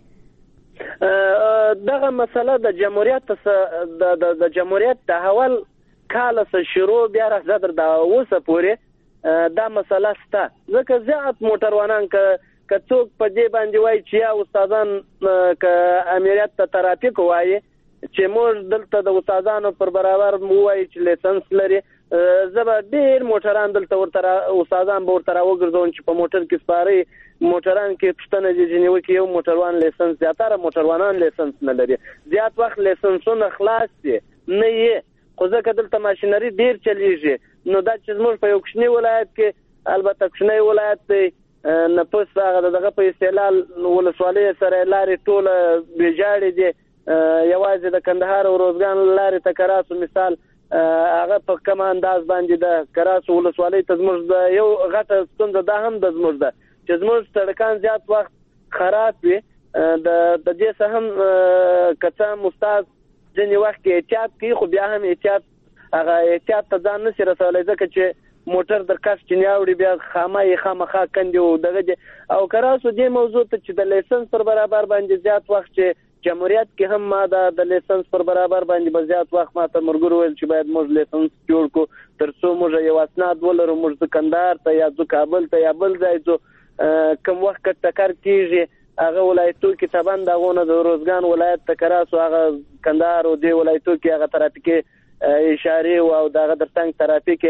دغه مسله د جمهوریت د د جمهوریت د حوال کال سره شروع بیا راځي د اوسه پورې دا مسله سته ځکه زیات موټروانان ک کڅوک په دې باندې وای چې یا استادان ک امریت ته ترافیک وای چې موږ دلته د استادانو پر برابر وای چې لایسنس لري زبر ډیر موټران دلته ورته استادان به ورته وګرځون چې په موټر کې سپاري موټران کې پښتنه جنیو کې یو موټروان لایسنس زیاتره موټروانان لایسنس نه لري زیات وخت لایسنسونه خلاص دي نه یې خو ځکه دلته ماشينري ډیر چلیږي نو دا چې موږ په یو کوچنی ولایت کې البته کوچنی ولایت دی نه پس هغه دغه په استعلال ولسوالۍ سره لارې ټوله بجاړې دي یوازې د کندهار او روزګان لارې ته کراسو مثال هغه په کوم انداز باندې د کراسو ولسوالۍ ته زموږ د یو غټه ستونزه ده هم د زموږ ده چې زموږ سړکان زیات وخت خراب وي د د دې څه هم کڅا مستاز ځنې وخت کې احتیاط کوي خو بیا هم احتیاط هغه احتیاط ته ځان نشي رسولای ځکه چې موټر در کس چې نیاوړي بیا خامه یې خامخا کندي او دغه او کراسو دې موضوع ته چې د لایسنس پر برابر باندې زیات وخت چې جمهوریت کې هم ما د لایسنس پر برابر باندې به زیات وخت ماته مرګور ویل چې باید موږ لایسنس جوړ کو ترڅو موږ یو اسناد ولرو موږ د کندهار ته یا د کابل ته یا بل ځای ته کوم وخت ټکر کیږي هغه ولایتو کې تبان دغونه د روزګان ولایت ته کراسو هغه کندهار او دې ولایتو کې هغه ترافیکي اشاره او دغه درتنګ ترافیک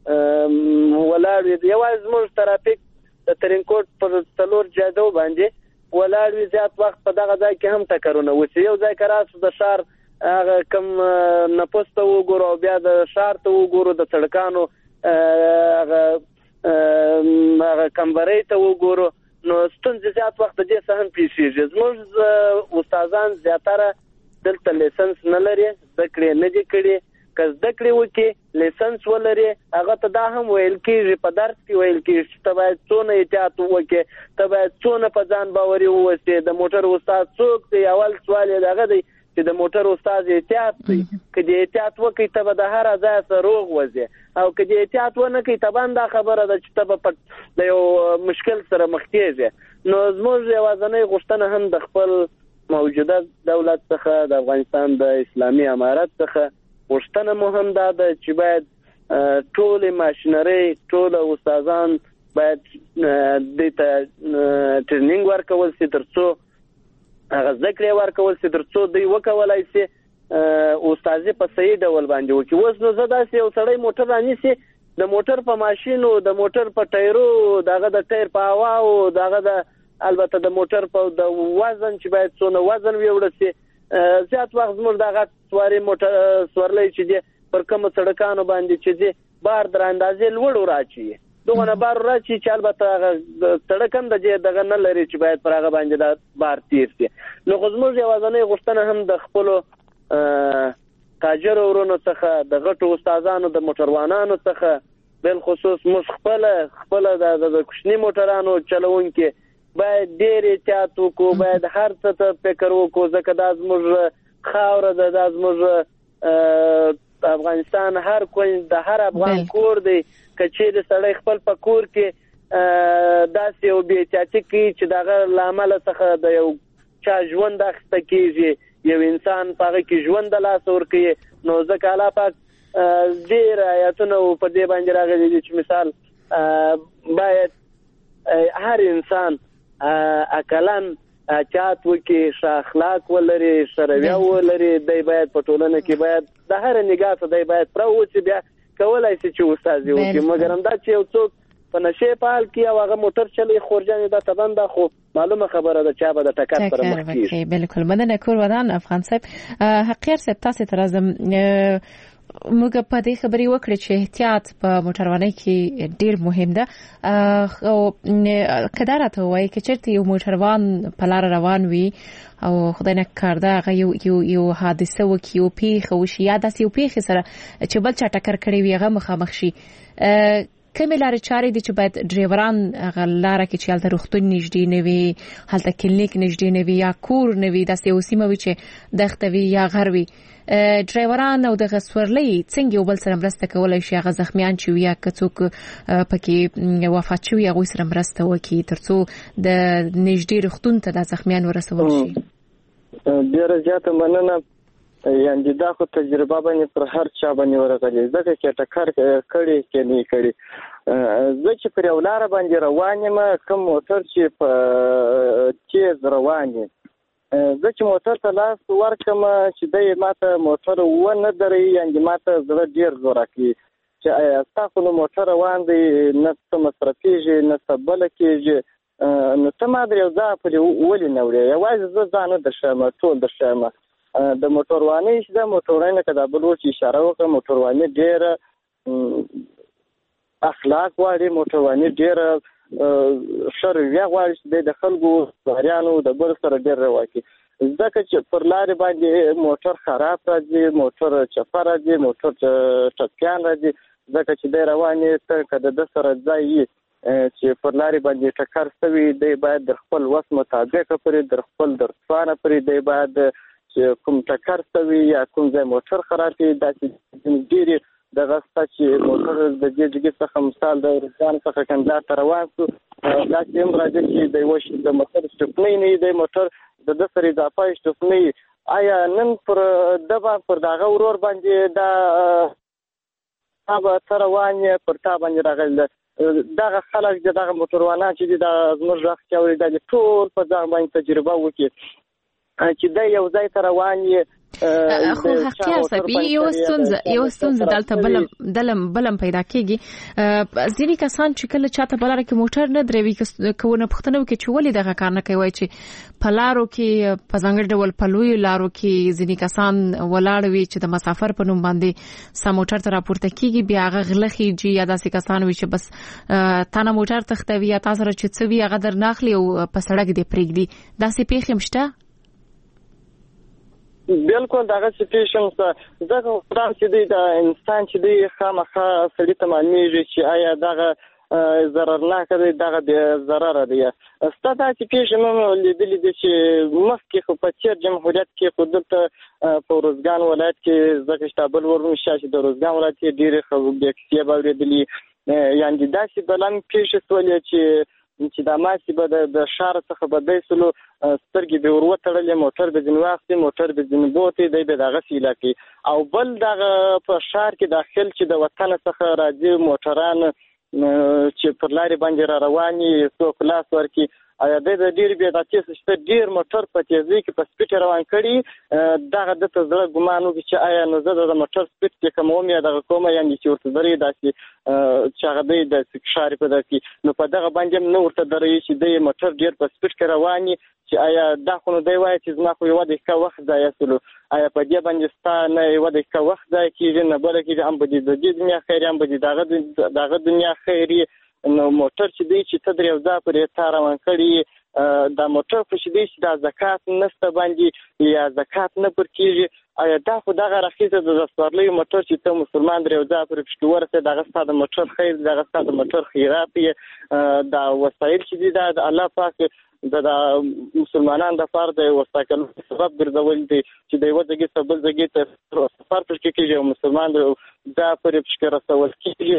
ولاړ یوازې موږ ترافیک د ترینکوټ پر څلور جادو باندې ولاړ زیات وخت په دغه ځای کې هم ټکرونه وسی یو ځای کراسو د شهر هغه کم نپسته وګورو بیا د شهر ته وګورو د سړکانو هغه هغه کمبري ته وګورو نو ستونزې زیات وخت د دې سهن پیښیږي زموږ استادان زیاتره دلته لایسنس نه لري ذکر نه دي کړي کز دکړي وکي لایسنس ولري هغه ته دا هم ویل کیږي په درس کې ویل کیږي چې ته باید څونه احتیاط وکي ته باید څونه په ځان باور ووسې د موټر استاد څوک دی اول سوال یې دغه دی چې د موټر استاد احتیاط کوي کله احتیاط وکي ته به د هر ځای سره روغ وځي او کله احتیاط ونه کوي ته باندې خبره ده چې ته په د یو مشکل سره مخ کیږي نو زموږ یوازنۍ غوښتنه هم د خپل موجوده دولت څخه د افغانستان د اسلامي امارت څخه غوښتنه مهم ده چې باید ټول ماشينري ټول استادان باید د ټریننګ ورکول سي ترڅو هغه ذکر ورکول سي ترڅو دوی وکولای سي استادي په صحیح ډول باندې وکړي اوس نو زدا سي او سړی موټر رانیسي د موټر په ماشينو د موټر په ټایرو دغه د ټایر په هوا او دغه د البته د موټر په د وزن چې باید څونه وزن ویوړ سي زیات وخت زموږ دغه سواري موټر سورلې چې دي پر کوم سړکانو باندې چې دي بار در اندازې لوړ راچی دغه بار راچی چې البته سړکم د دغه نه لري چې باید پر هغه باندې د بار تیر سي نو زموږ یوازنۍ غوښتنه هم د خپل تاجر ورونو څخه د غټو استادانو د موټروانانو څخه بل خصوص مش خپل خپل د کوچني موټرانو چلوونکي باید ډېر احتیاط وکړو باید هر څه ته فکر وکړو ځکه دا زموږ خاوره ده دا زموږ افغانستان هر کوی د هر افغان کور دی کچېر سړی خپل په کور کې داسې یو بې احتیاطي کوي چې دغه لامل څخه د یو چا ژوند اخیسته کېږي یو انسان په هغه کې ژوند د لاس ورکوي نو ځکه الله پاک ډېر آیاتونه په دې باندې راغلي دي چې مثال باید هر انسان اکلن چات وکي ښه اخلاق ولري شرویه ولري دی باید په ټولنه کې باید د هر نگاه ته دی باید پر اوسې بیا کولای شي چې استاد وي مګر هم دا چې یو څوک په نشه پال کې او هغه موټر چلی خورجان دا تبان دا خو معلومه خبره ده چې به د ټکر پر مخ کیږي بالکل مدن کور ودان افغان صاحب حقیر صاحب تاسو تر ازم موږ په دې خبرې وکړې چې احتیاط په موټروانۍ کې ډیر مهم ده او کدار ته وایي چې چېرته یو موټروان په لار روان وي او خدای نه کارده هغه یو یو یو حادثه وکړي او پیښه وشي یا داسې یو پیښه سره چې بل چا ټکر کړی وي هغه مخامخ شي کومې لارې چارې دي چې باید ډرایوران هغه لاره کې چې هلته روغتون نږدې نه وي هلته کلینیک نږدې نه وي یا کور نه وي داسې یو سیمه وي چې دښته وي یا غر وي ډرایوران او دغه سورلۍ څنګه یو بل سره مرسته کولای شي هغه زخمیان چې وي یا که څوک پکې وفات شوي هغوی سره مرسته وکړي ترڅو د نږدې روغتون ته دا زخمیان ورسول شي. ډېره زیاته مننه. یعنې دا خو تجربه باندې پر هر چا باندې ورغلې ځکه چې ټکر کړي کې نه کړي. زه چې پر یو لاره باندې روان یم کوم موټر چې په تیز روان یم زه چې موټر ته لاس ورکم چې دی ماته موټر ونه دري یعنې ماته زړه ډېر زوره کوي چې ایا ستاسو نو موټر روان دی نه څه مصرفېږي نه څه بله کېږي نو ته ما در یو ځای پورې ولې نه وړې یوازې زه ځان نه درشم ټول درشم. د موټروانۍ چې د موټروانۍ نه که دا بل چې اشاره وکړه موټروانۍ ډېره اخلاق غواړي موټروانۍ ډېره ښه رویه غواړي چې دی د خلکو سواریانو د بل سره ډېر روا کړي ځکه چې پر لارې باندې موټر خراب راځي موټر چپه راځي موټر ټپیان راځي ځکه چې دی روان یې ته که د ده سره ځای وي چې پر لارې باندې ټکر شوي دی باید د خپل وس مطابق پرې د خپل د توانه پرې دی باید چې کوم ټکر شوي یا کوم ځای موټر خراب وي داسې ډېرې دغه ستا چې موټر د دې جګې څخه مثال د روزګان څخه کندهار ته روان شو داسې هم راځي چې د یوه د موټر شټپنۍ نه وي د موټر د ده سره اضافه شټپنۍ آیا نن پر ده پر دغه ورور باندې دا به ته روان یې پر تا باندې راغلی ده دغه خلک د دغه موټروانان چې دي د زموږ غږ چې اوري دا ټول په دغه باندې تجربه وکړي چې دا یو ځای ته روان یې خو حقیقت صاحب یو ستونزه یو ستونزه دلته بلم دلم بلم پیدا کیږي ځینې کسان چې کله چاته بلاره کې موټر نه دروي کوونه پښتنه وکړي چې ولې دغه کار نه کوي چې په لارو کې په ځانګړي ډول په لوی لارو کې ځینې کسان ولاړ وي چې د مسافر په نوم باندې سم موټر ته راپورته کیږي بیا هغه غلخيږي یا داسې کسان وي چې بس تانه موټر تختوي یا تاسو را چې څه وي هغه در ناخلي او په سړک دی پرېږدي داسې پیښې مشته بالکل دغه سټیشن څه دغه خدام چې دی د انسان چې دی خامخا سړی ته معلومیږي چې آیا دغه ضررناک دی دغه د ضرر دی ستا دا چې پیښه مې لیدلې دي چې مخکې خو په چیر جمهوریت کې خو دلته په روزګان ولایت کې ځکه چې بل ورونو چې د روزګان ولایت کې ډېرې خبرې کیسې به اورېدلې یعنې داسې بلم پیښه شولې چې چې دا ماسي به د شار څخه به دیسلو سترګې به ور وتړلې موټر به ځینې واخلي موټر به ځینې بوتې دی به دغه سیلا کوي او بل دغه په شار کې داخل چې د وطن څخه راځي موټران چې پر لارې باندې را رواني څوک لاس ورکړي ایا د ډېر بیا د تیز شته ډېر موټر په تیزۍ کې په سپیډ روان کړي دغه د تزړه ګمان وکړي چې آیا نو زه د موټر سپیډ کې کوم یا دغه کومه یعنې چې ورته درې داسې چې هغه دی د شارې په داسې نو په دغه باندې هم نه ورته درې چې دی موټر ډېر په سپیډ کې رواني چې آیا دا خو نو دی وایي چې زما خو یوه دقیقه وخت ضایع شولو آیا په دې باندې ستا نه یوه دقیقه وخت ضایع کېږي نه بله کېږي هم به دې د دې دنیا خیر هم به دې دغه دنیا خیر نو موټر چې دی چې ته در یو ځای پورې تا روان کړي دا موټر خو چې دی چې دا زکات نشته باندې یا زکات نه پر کېږي آیا دا خو دغه راخیزه د سپارلۍ موټر چې ته مسلمان در یو ځای پورې پشکې ورسې دغه ستا د موټر خیر دغه ستا د موټر خیرات یې دا وسایل چې دي دا د الله پاک د مسلمانانو دپاره د وستا کولو سبب ګرځول دي چې د یوه ځایګي څخه بل ځایګي ته سفر پشکې کېږي او مسلمان د یو ځای پورې پشکې رسول کېږي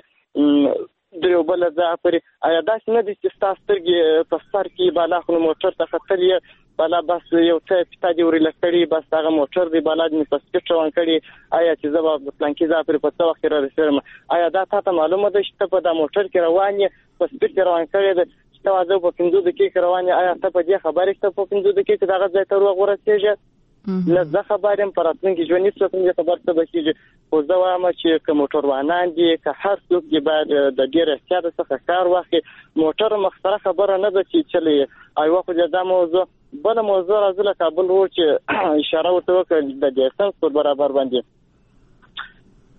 د یو بل ځای پورې آیا داسې نه دي چې ستا سترګې په سر کې بالا خو موټر ته ختلي بالا بس یو څه پتا دې ورېله کړي بس هغه موټر دی بالا دې په سپیډ روان کړي آیا چې زه به پلانکي ځای پورې په څه وخت کې رارسېږم آیا دا تا ته معلومه ده چې ته په دا موټر کې روان یې په سپیډ کې روان کړی ده چې ته واځه په پنځو دقیقې روان یې آیا ته په دې خبرې چې ته په پنځو دقیقې دغه ځای ته ورسېږې نه زه خبر یم په راتلونکي ژوند هېڅ څوک نه خبر څه به کېږي خو زه وایم چې که موټروانان دي که هر څوک دي باید د ډېر احتیاط څخه کار واخلي موټر مخسره خبره نه ده چې چلی او یوه خو دا موضوع بله موضوع راځي له کابل روډ چې اشاره ورته وکړه د ډیسنس پر برابر باندې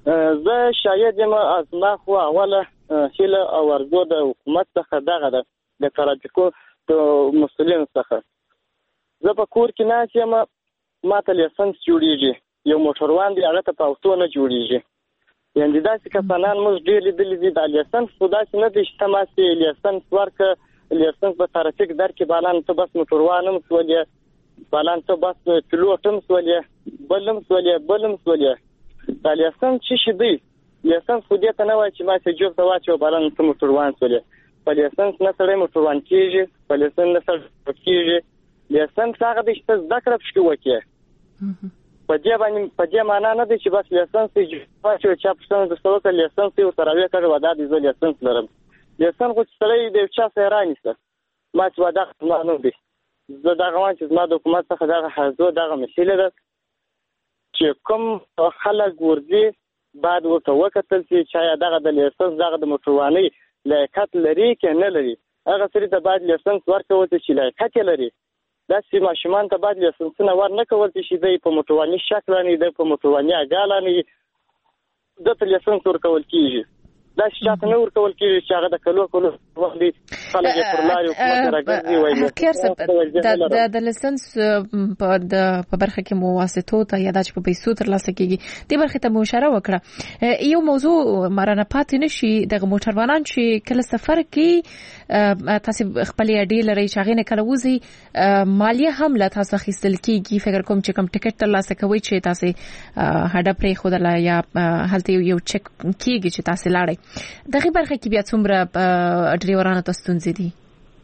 زه شاید یم از ما خو اوله هیله او ارزو د حکومت څخه دغه ده د ترافیکو د مسؤلینو څخه. زه په کور کې ناست یم، ما ته لیسنس جوړیږي، یو موټروان دی هغه ته پاوتو نه جوړیږي. یعنې داسې کسانان موږ ډېر لیدلي دي. دا لیسنس خو داسې نه دی چې ته ماسې لیسنس ورکړه، لیسنس په ترافیک درکې بالان ته بس موټروان هم سولې، بالان ته بس پیلوټ هم سولې، بل هم سولې بل هم سولې. دا لیسنس څه شي دی؟ لیسنس خو دې ته نه وایي چې ماسې جوب ته واچوه بالان ته موټروان سولې. په لیسنس نه سړی موټروان کېږي، په لیسنس نه سړی کېږي. لیسنس هغه دی چې ته زده کړه پکې وکړې. په دې باندې په دې معنا نه دی چې بس لیسنس یې واچوه، چا پوښتنه درته وکړه لیسنس یې ورته راویې کړه دا دی زه لیسنس لرم. لیسنس خو چې سړی د یو چا څخه رانیسه، ما چې دغه زما نه دی. زه دغه وایم چې زما د حکومت څخه دغه حضور دغه مسله ده چې کوم خلک ورځي باید ورته وکتل شي چې آیا دغه د لیسنس دغه د موټروانۍ لایقت لري که نه لري. هغه سړي ته باید لیسنس ورکول شي چې لایقت یې لري. داسې ماشومان ته باید لیسنسونه ور نه کول شي دی په موټرواني شکل نه دی په موټرواني اګاله نه دته لیسنس ورکول کیږي. دا چې چاته نه ورکول کیږي چې هغه د کلو کلو وخت خلک یې پر لارې حکومت راګرځي وایي د لیسنس په برخه کې مو واسطو ته یا د چې په پیسو ترلاسه کیږي دې برخه ته مو اشاره وکړه. یو موضوع مرانه پاتې نشي دغه موټروانان چې کله سفر کوي تاسو خپل اډې لري چې هغه نه کله وځي مالیه هم لا تاسو اخیستل کیږي. فکر کوم چې کوم ټیکټ ترلاسه کوي چې تاسو هډه پرې خودله یا هلته یو چک کیږي چې تاسو لاړئ. دغه برخه کې بیا څومره ډریورانو ته ستونزې دي؟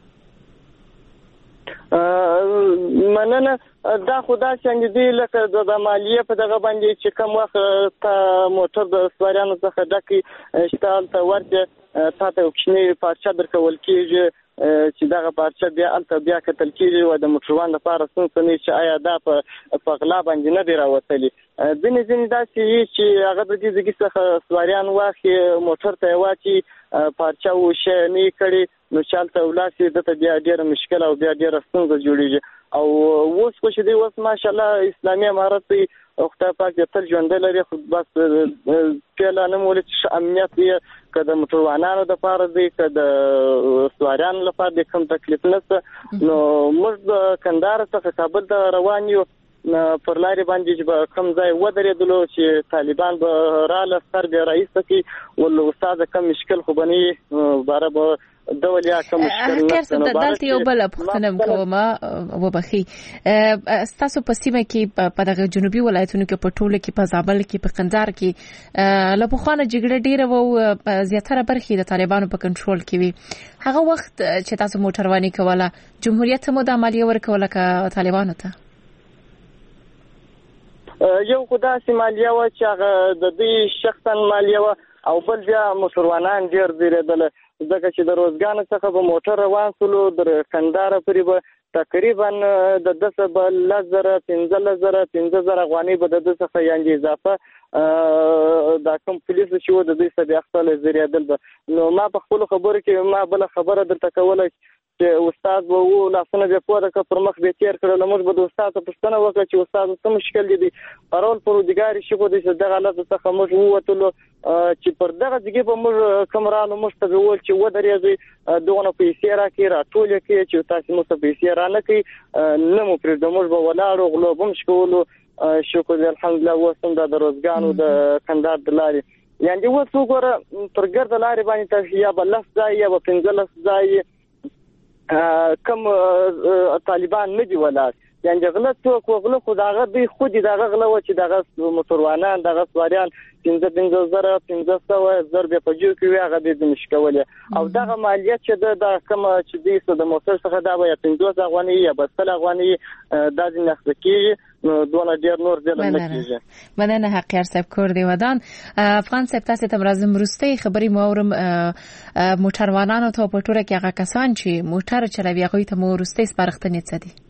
مننه. دا خو داسې اندېدي لکه د مالیې په دغه باندې چې کوم وخت ته موټر د سواریانو څخه ډکې شته هلته ورته تا ته یو کوچنی پارچه درکول کېږي چې دغه پارچه بیا هلته بیا کتل کېږي و د موټروان لپاره ستونزه نه چې آیا دا په په غلا باندې نه دی راوتلي. ځینې ځینې داسې وي چې هغه د دې ځای څخه سواریان واخلي موټر ته یې واچي پارچه وشي نه کړي نو چې هلته ولاړ شي دته بیا ډېره مشکل او بیا ډېره ستونزه جوړېږي. او اوس خو چې دی اوس ماشاءالله اسلامي امارت دی خدای پاک دې تل ژوندی لري خو بس پیله نه مولي چې امنیت دی که د موټروانانو دپاره دی که د سواریانو لپاره دی کوم تکلیف نشته. نو موږ د کندهار څخه کابل ته روان یو پر لارې باندې چې به کوم ځای ودرېدلو چې طالبان به راله سر بیا راایسته کړي ول استاده کوم مشکل خو به نه وي باره به ډول یا کوم مشکل نشته. دلته یو بله پوښتنه کوم وبخي ستاسو په سیمه کې په دغه جنوبي ولایتونو کې په ټوله کې په زابل کې په قندهار کې له پخوانه جګړه ډیره وو زیاتره برخې د طالبانو په کنټرول کې وي. هغه وخت چې تاسو موټرواني کوله جمهوریت مو د مالیه ورکوله که طالبانو ته؟ یو خو داسې مالیه وه چې هغه د دوی شخصا مالیه وه او بل بیا موټروانان ډېر ځېرېدله ځکه چې د روزګان څخه به موټر روان سولو در کندهاره پورې به تقریبا د ده څخه به لس زره پنځلس زره پنځه زره افغانۍ به د ده څخه یعنې اضافه دا کوم پولیسو چې وو د دوی څخه بیا خپله ځېرېدل به. نو ما په خپلو خبرو کې ما بله خبره درته کوله چې استاد به وو لاسونه بیا پورته کړه پر مخ بیا تېر کړل موږ به د استاد ته پوښتنه وکړه چې استاد څه مشکل دی دی پرول پرودګار شکو دی چې دغه حالت څخه موږ ووتلو چې پر دغه ځای به موږ کوم رالو موږ ته وویل چې ودرېږئ دغه پیسې راکړئ راټولې کړئ چې تاسو موږ ته پیسې را نه کړئ نه مو پرېږدو موږ به ولاړو غلو به هم شکولو شکر دی الحمدلله اوس هم دا د روزګانو د کندهار د لارې یعنې اوس وګوره پر ګرده لارې باندې تاسو یا به لس ځای یا به پنځلس ځای کم طالبان نه دی ولاړ یعنې غله څوک وغله خو دغه دوی خو دي دغه غله و چې دغه موټروانان دغه سواریان پنځه پنځه زره پنځه سوه زر بیا په جیب کې وي هغه دې نشي کولی او دغه مالیه چې ده دا کومه چې دی د موټر څخه دا به یا پنځوس افغانۍ یا به سل افغانۍ دا ځینې اخذ کېږي نو دونه ډېر نور ظلم نه کېږي. مننه حقیار صاحب کور دی ودان. افغان صاحب تاسو ته راځم وروستۍ خبرې مو اورم موټروانانو ته په ټوله کې هغه کسان چې موټر چلوي هغوی ته مو وروستۍ سپارښتنې څه دي؟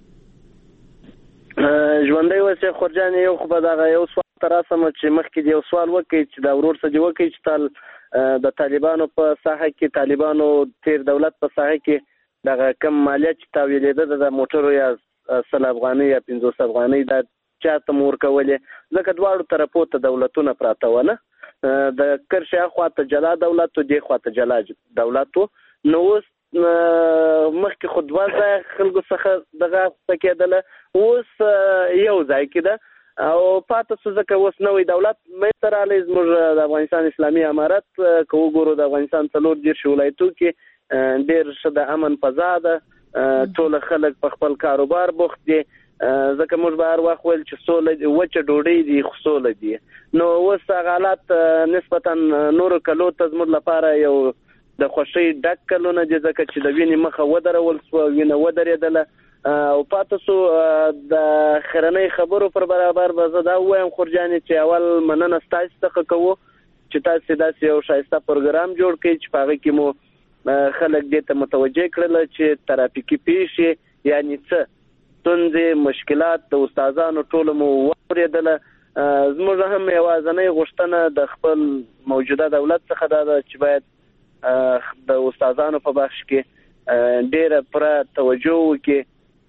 ژوندی اوسئ خورجان یو خو به دغه یو سوال ته راسم چې مخکې دې یو سوال وکړئ چې دا ورور څه دې وکړئ چې تل د طالبانو په ساحه کې طالبانو تیر دولت په ساحه کې دغه کم مالیه چې تاویلېده د موټرو یا سل افغانۍ یا پنځوس افغانۍ دا چاته مو ورکولې ځکه دواړو طرفو ته دولتونه پراته وه نه د کرشا خواته جلا دولت او د خواته جلا دولت نو اوس مخکې خو دوه ځای خلکو څخه دغه کېدله اوس یو ځای کې ده او پاتې څه ځکه اوس نوی دولت منځته راغلی زموږ د افغانستان اسلامي امارت که وګورو د افغانستان څلور دېرش ولایتو کې ډېر ښه د امن فضا ده ټول خلک په خپل کاروبار بوخت دي ځکه موږ به هر وخت ویل چې سوله وچه ډوډۍ دي خو سوله دي نو اوس هغه حالات نسبتا نورو کلو ته زموږ لپاره یو د خوښۍ ډک کلونه دي ځکه چې د وینې مخه ودرول سوه وینه ودرېدله او پاتې سو د خیرنۍ خبرو پر برابر به زه دا ووایم خورجانې چې اول مننه ستاسې څخه کوو چې تاسې داسې یو ښایسته پروګرام جوړ کړئ چې په هغه کې مو خلک دې ته متوجه کړل چې ترافیکي پیښې یعنې څه ستونزې مشکلات د استادانو ټولو مو واورېدله زموږ هم یوازینۍ غوښتنه د خپل موجوده دولت څخه دا ده چې باید د استادانو په بخش کې ډېره پوره توجه وکړي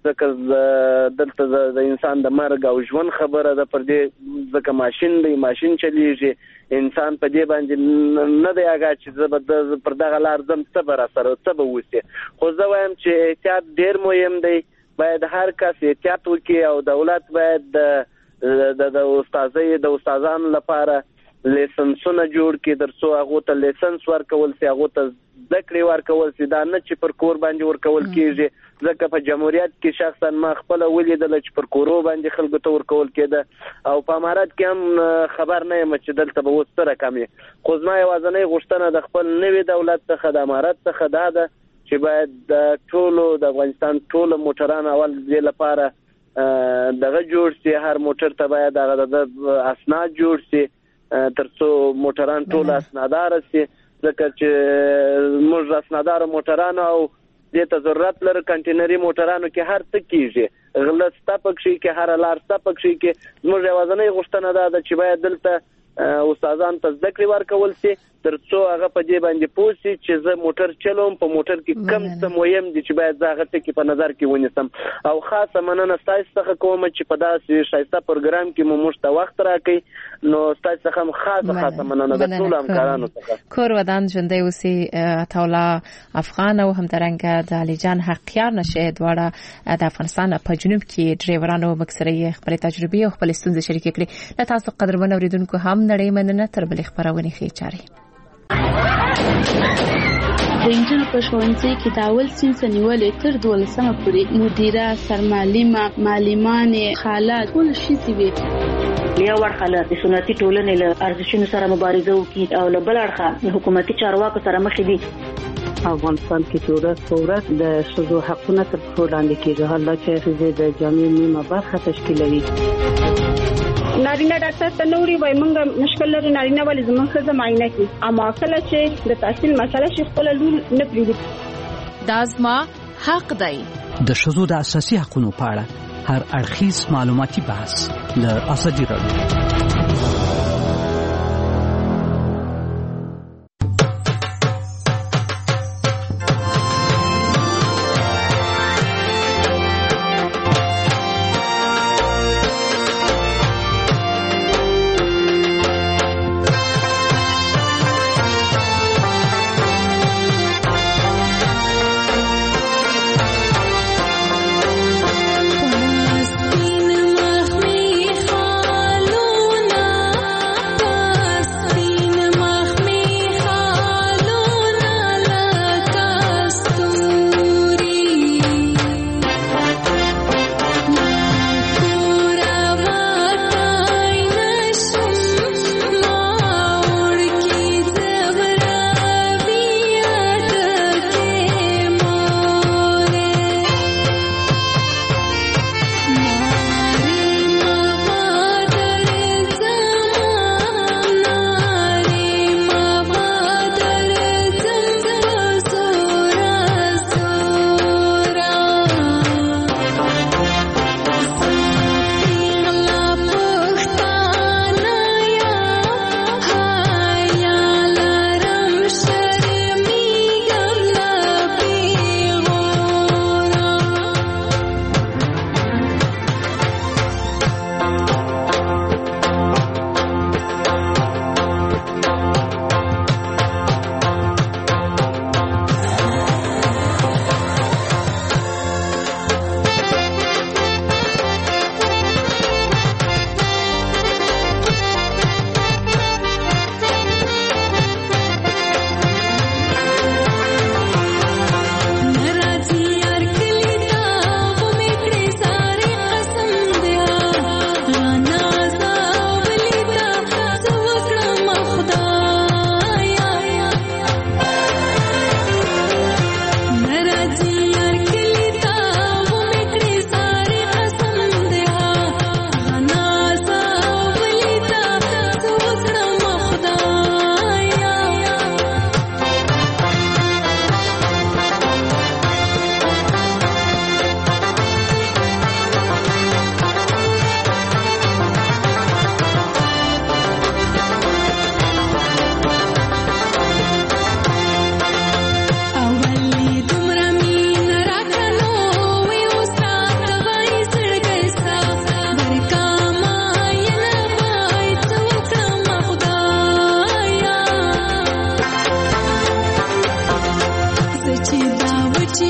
ځکه دلته د انسان د مرګ او ژوند خبره ده پر دې ځکه ماشین دی ماشین چلیږي انسان په دې باندې نه دی آګاه چې زه به پر دغه لار ځم څه به راسره څه به وسي خو زه وایم چې احتیاط ډېر مهم دی باید هر کس احتیاط وکړي او دولت باید د د استادۍ د استادانو لپاره لیسنسونه جوړ کړي تر څو هغو ته لیسنس ورکول سي هغو ته زده کړې ورکول سي دا نه چې پر کور باندې ورکول کېږي ځکه په جمهوریت کې شخصا ما خپله ولیدله چې پر کورو باندې خلکو ته ورکول کېده او په امارت کې هم خبر نه یم چې دلته به اوس څه رقم وي خو زما یوازینۍ غوښتنه د خپل نوي دولت څخه د امارت څخه دا ده چې باید د ټولو د افغانستان ټولو موټران اول دې لپاره دغه جوړ سي هر موټر ته باید هغه د اسناد جوړ سي تر څو موټران ټول اسنادار سي ځکه چې موږ اسنادار موټرانو او دې ته ضرورت لري کنټینري موټرانو کې هر څه کیږي غله ستا پکې کې هر لار ستا پکې کې موږ یوازینۍ غوښتنه ده چې باید دلته استادان ته زده کړې ورکول سي تر څو هغه په دې باندې پوه سي چې زه موټر چلوم په موټر کې کم څه مهم دي چې باید زه هغه ټکي په نظر کې ونیسم او خاصه مننه ستاسې څخه کوم چې په داسې ښایسته پروګرام کې مو موږ ته وخت راکړئ نو ستاسې څخه هم خاصه خاصه مننه د ټولو همکارانو څخه کور ودان ژوندی اوسئ عطاالله افغان او همدارنګه د علیجان حقیار نشه دواړه د افغانستان په جنوب کې ډریورانو مکسري خپلې تجربې او خپلې ستونزې شریکې کړې له تاسو قدرمن اوریدونکو هم نړۍ مننه تر بلې خبرونه ښې چارې د انجنونو په ښوونځي کې د اول صنف نیولې تر دولسمه پورې مدیره سرمعلمه معلمانې خالات ټول ښځې وي یو اړخه له سنتي ټولنې له ارزښتونو سره مبارزه وکړي او له بل اړخه حکومتي چارواکو سره مخ دي افغانستان کې چې ورځ په ورځ د ښځو حقونه تر پښو لاندې کېږي حالا چې ښځې د جامعې نیمه برخه تشکیلوي نارینه ډاکټر ته نوري وای مونږ مشکل لري نارینه ولې زموږ ښځه معاینه کوي اما کله چې د تحصیل مسله شي خپل لور نه پریږدي دا زما حق دی د ښځو د اساسي حقوقو په اړه هر اړخیز معلوماتي بحث له ازادي راډیو Palestine, Mahmi, Khalun.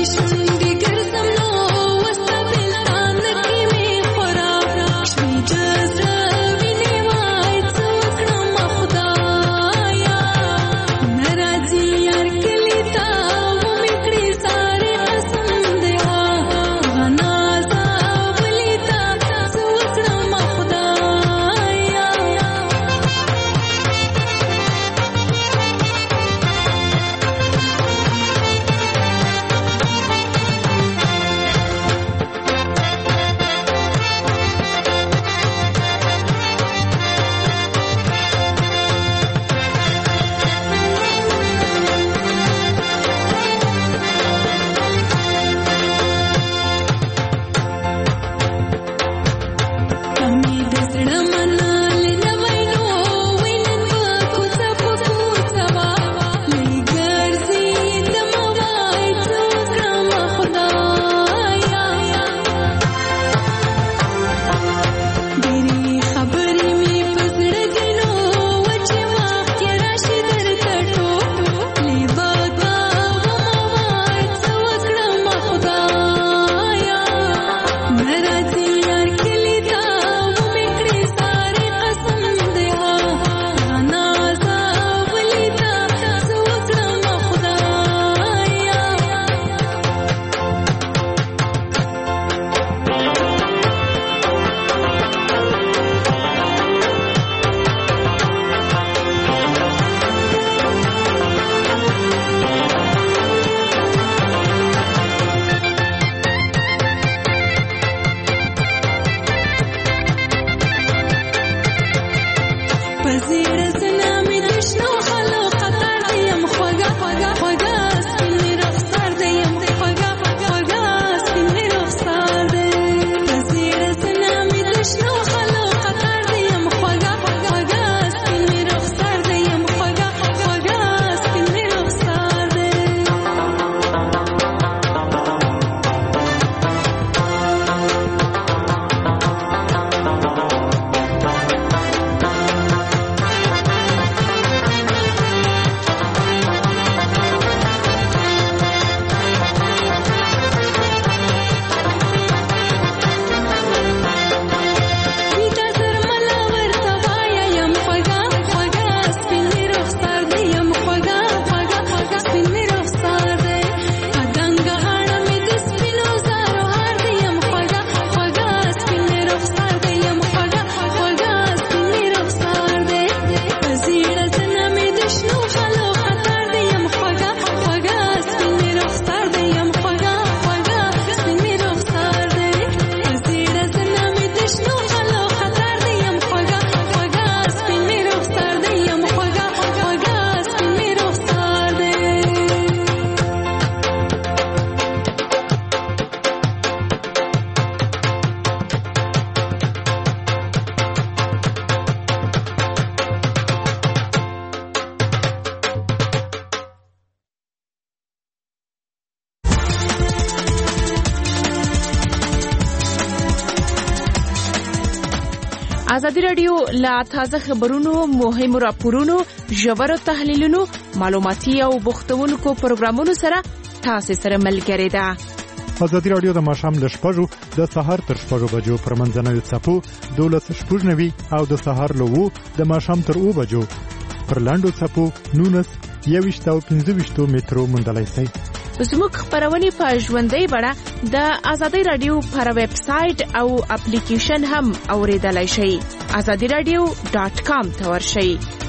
ازادي رادیو لا تازه خبرونو مهمو راپورونو ژورو تحلیلونو معلوماتي او بوختونکو پروګرامونو سره تاسو سره ملګری ده. ازادي رادیو د ماښام له شپږو د سهار تر شپږو بجو پر منځنوي څپو دولس شپږ نوي او د سهار له وو د ماښام تر اوو بجو پر لاندو څپو نونس یويشت او پنځه ویشت مترو مندلای شي. زموږ خبرونه په ژوندۍ بڼه د ازادي رادیو پر ویب سټ او اپلیکیشن هم اوریدلای شئ. azadi radio dot com ته ورشئ.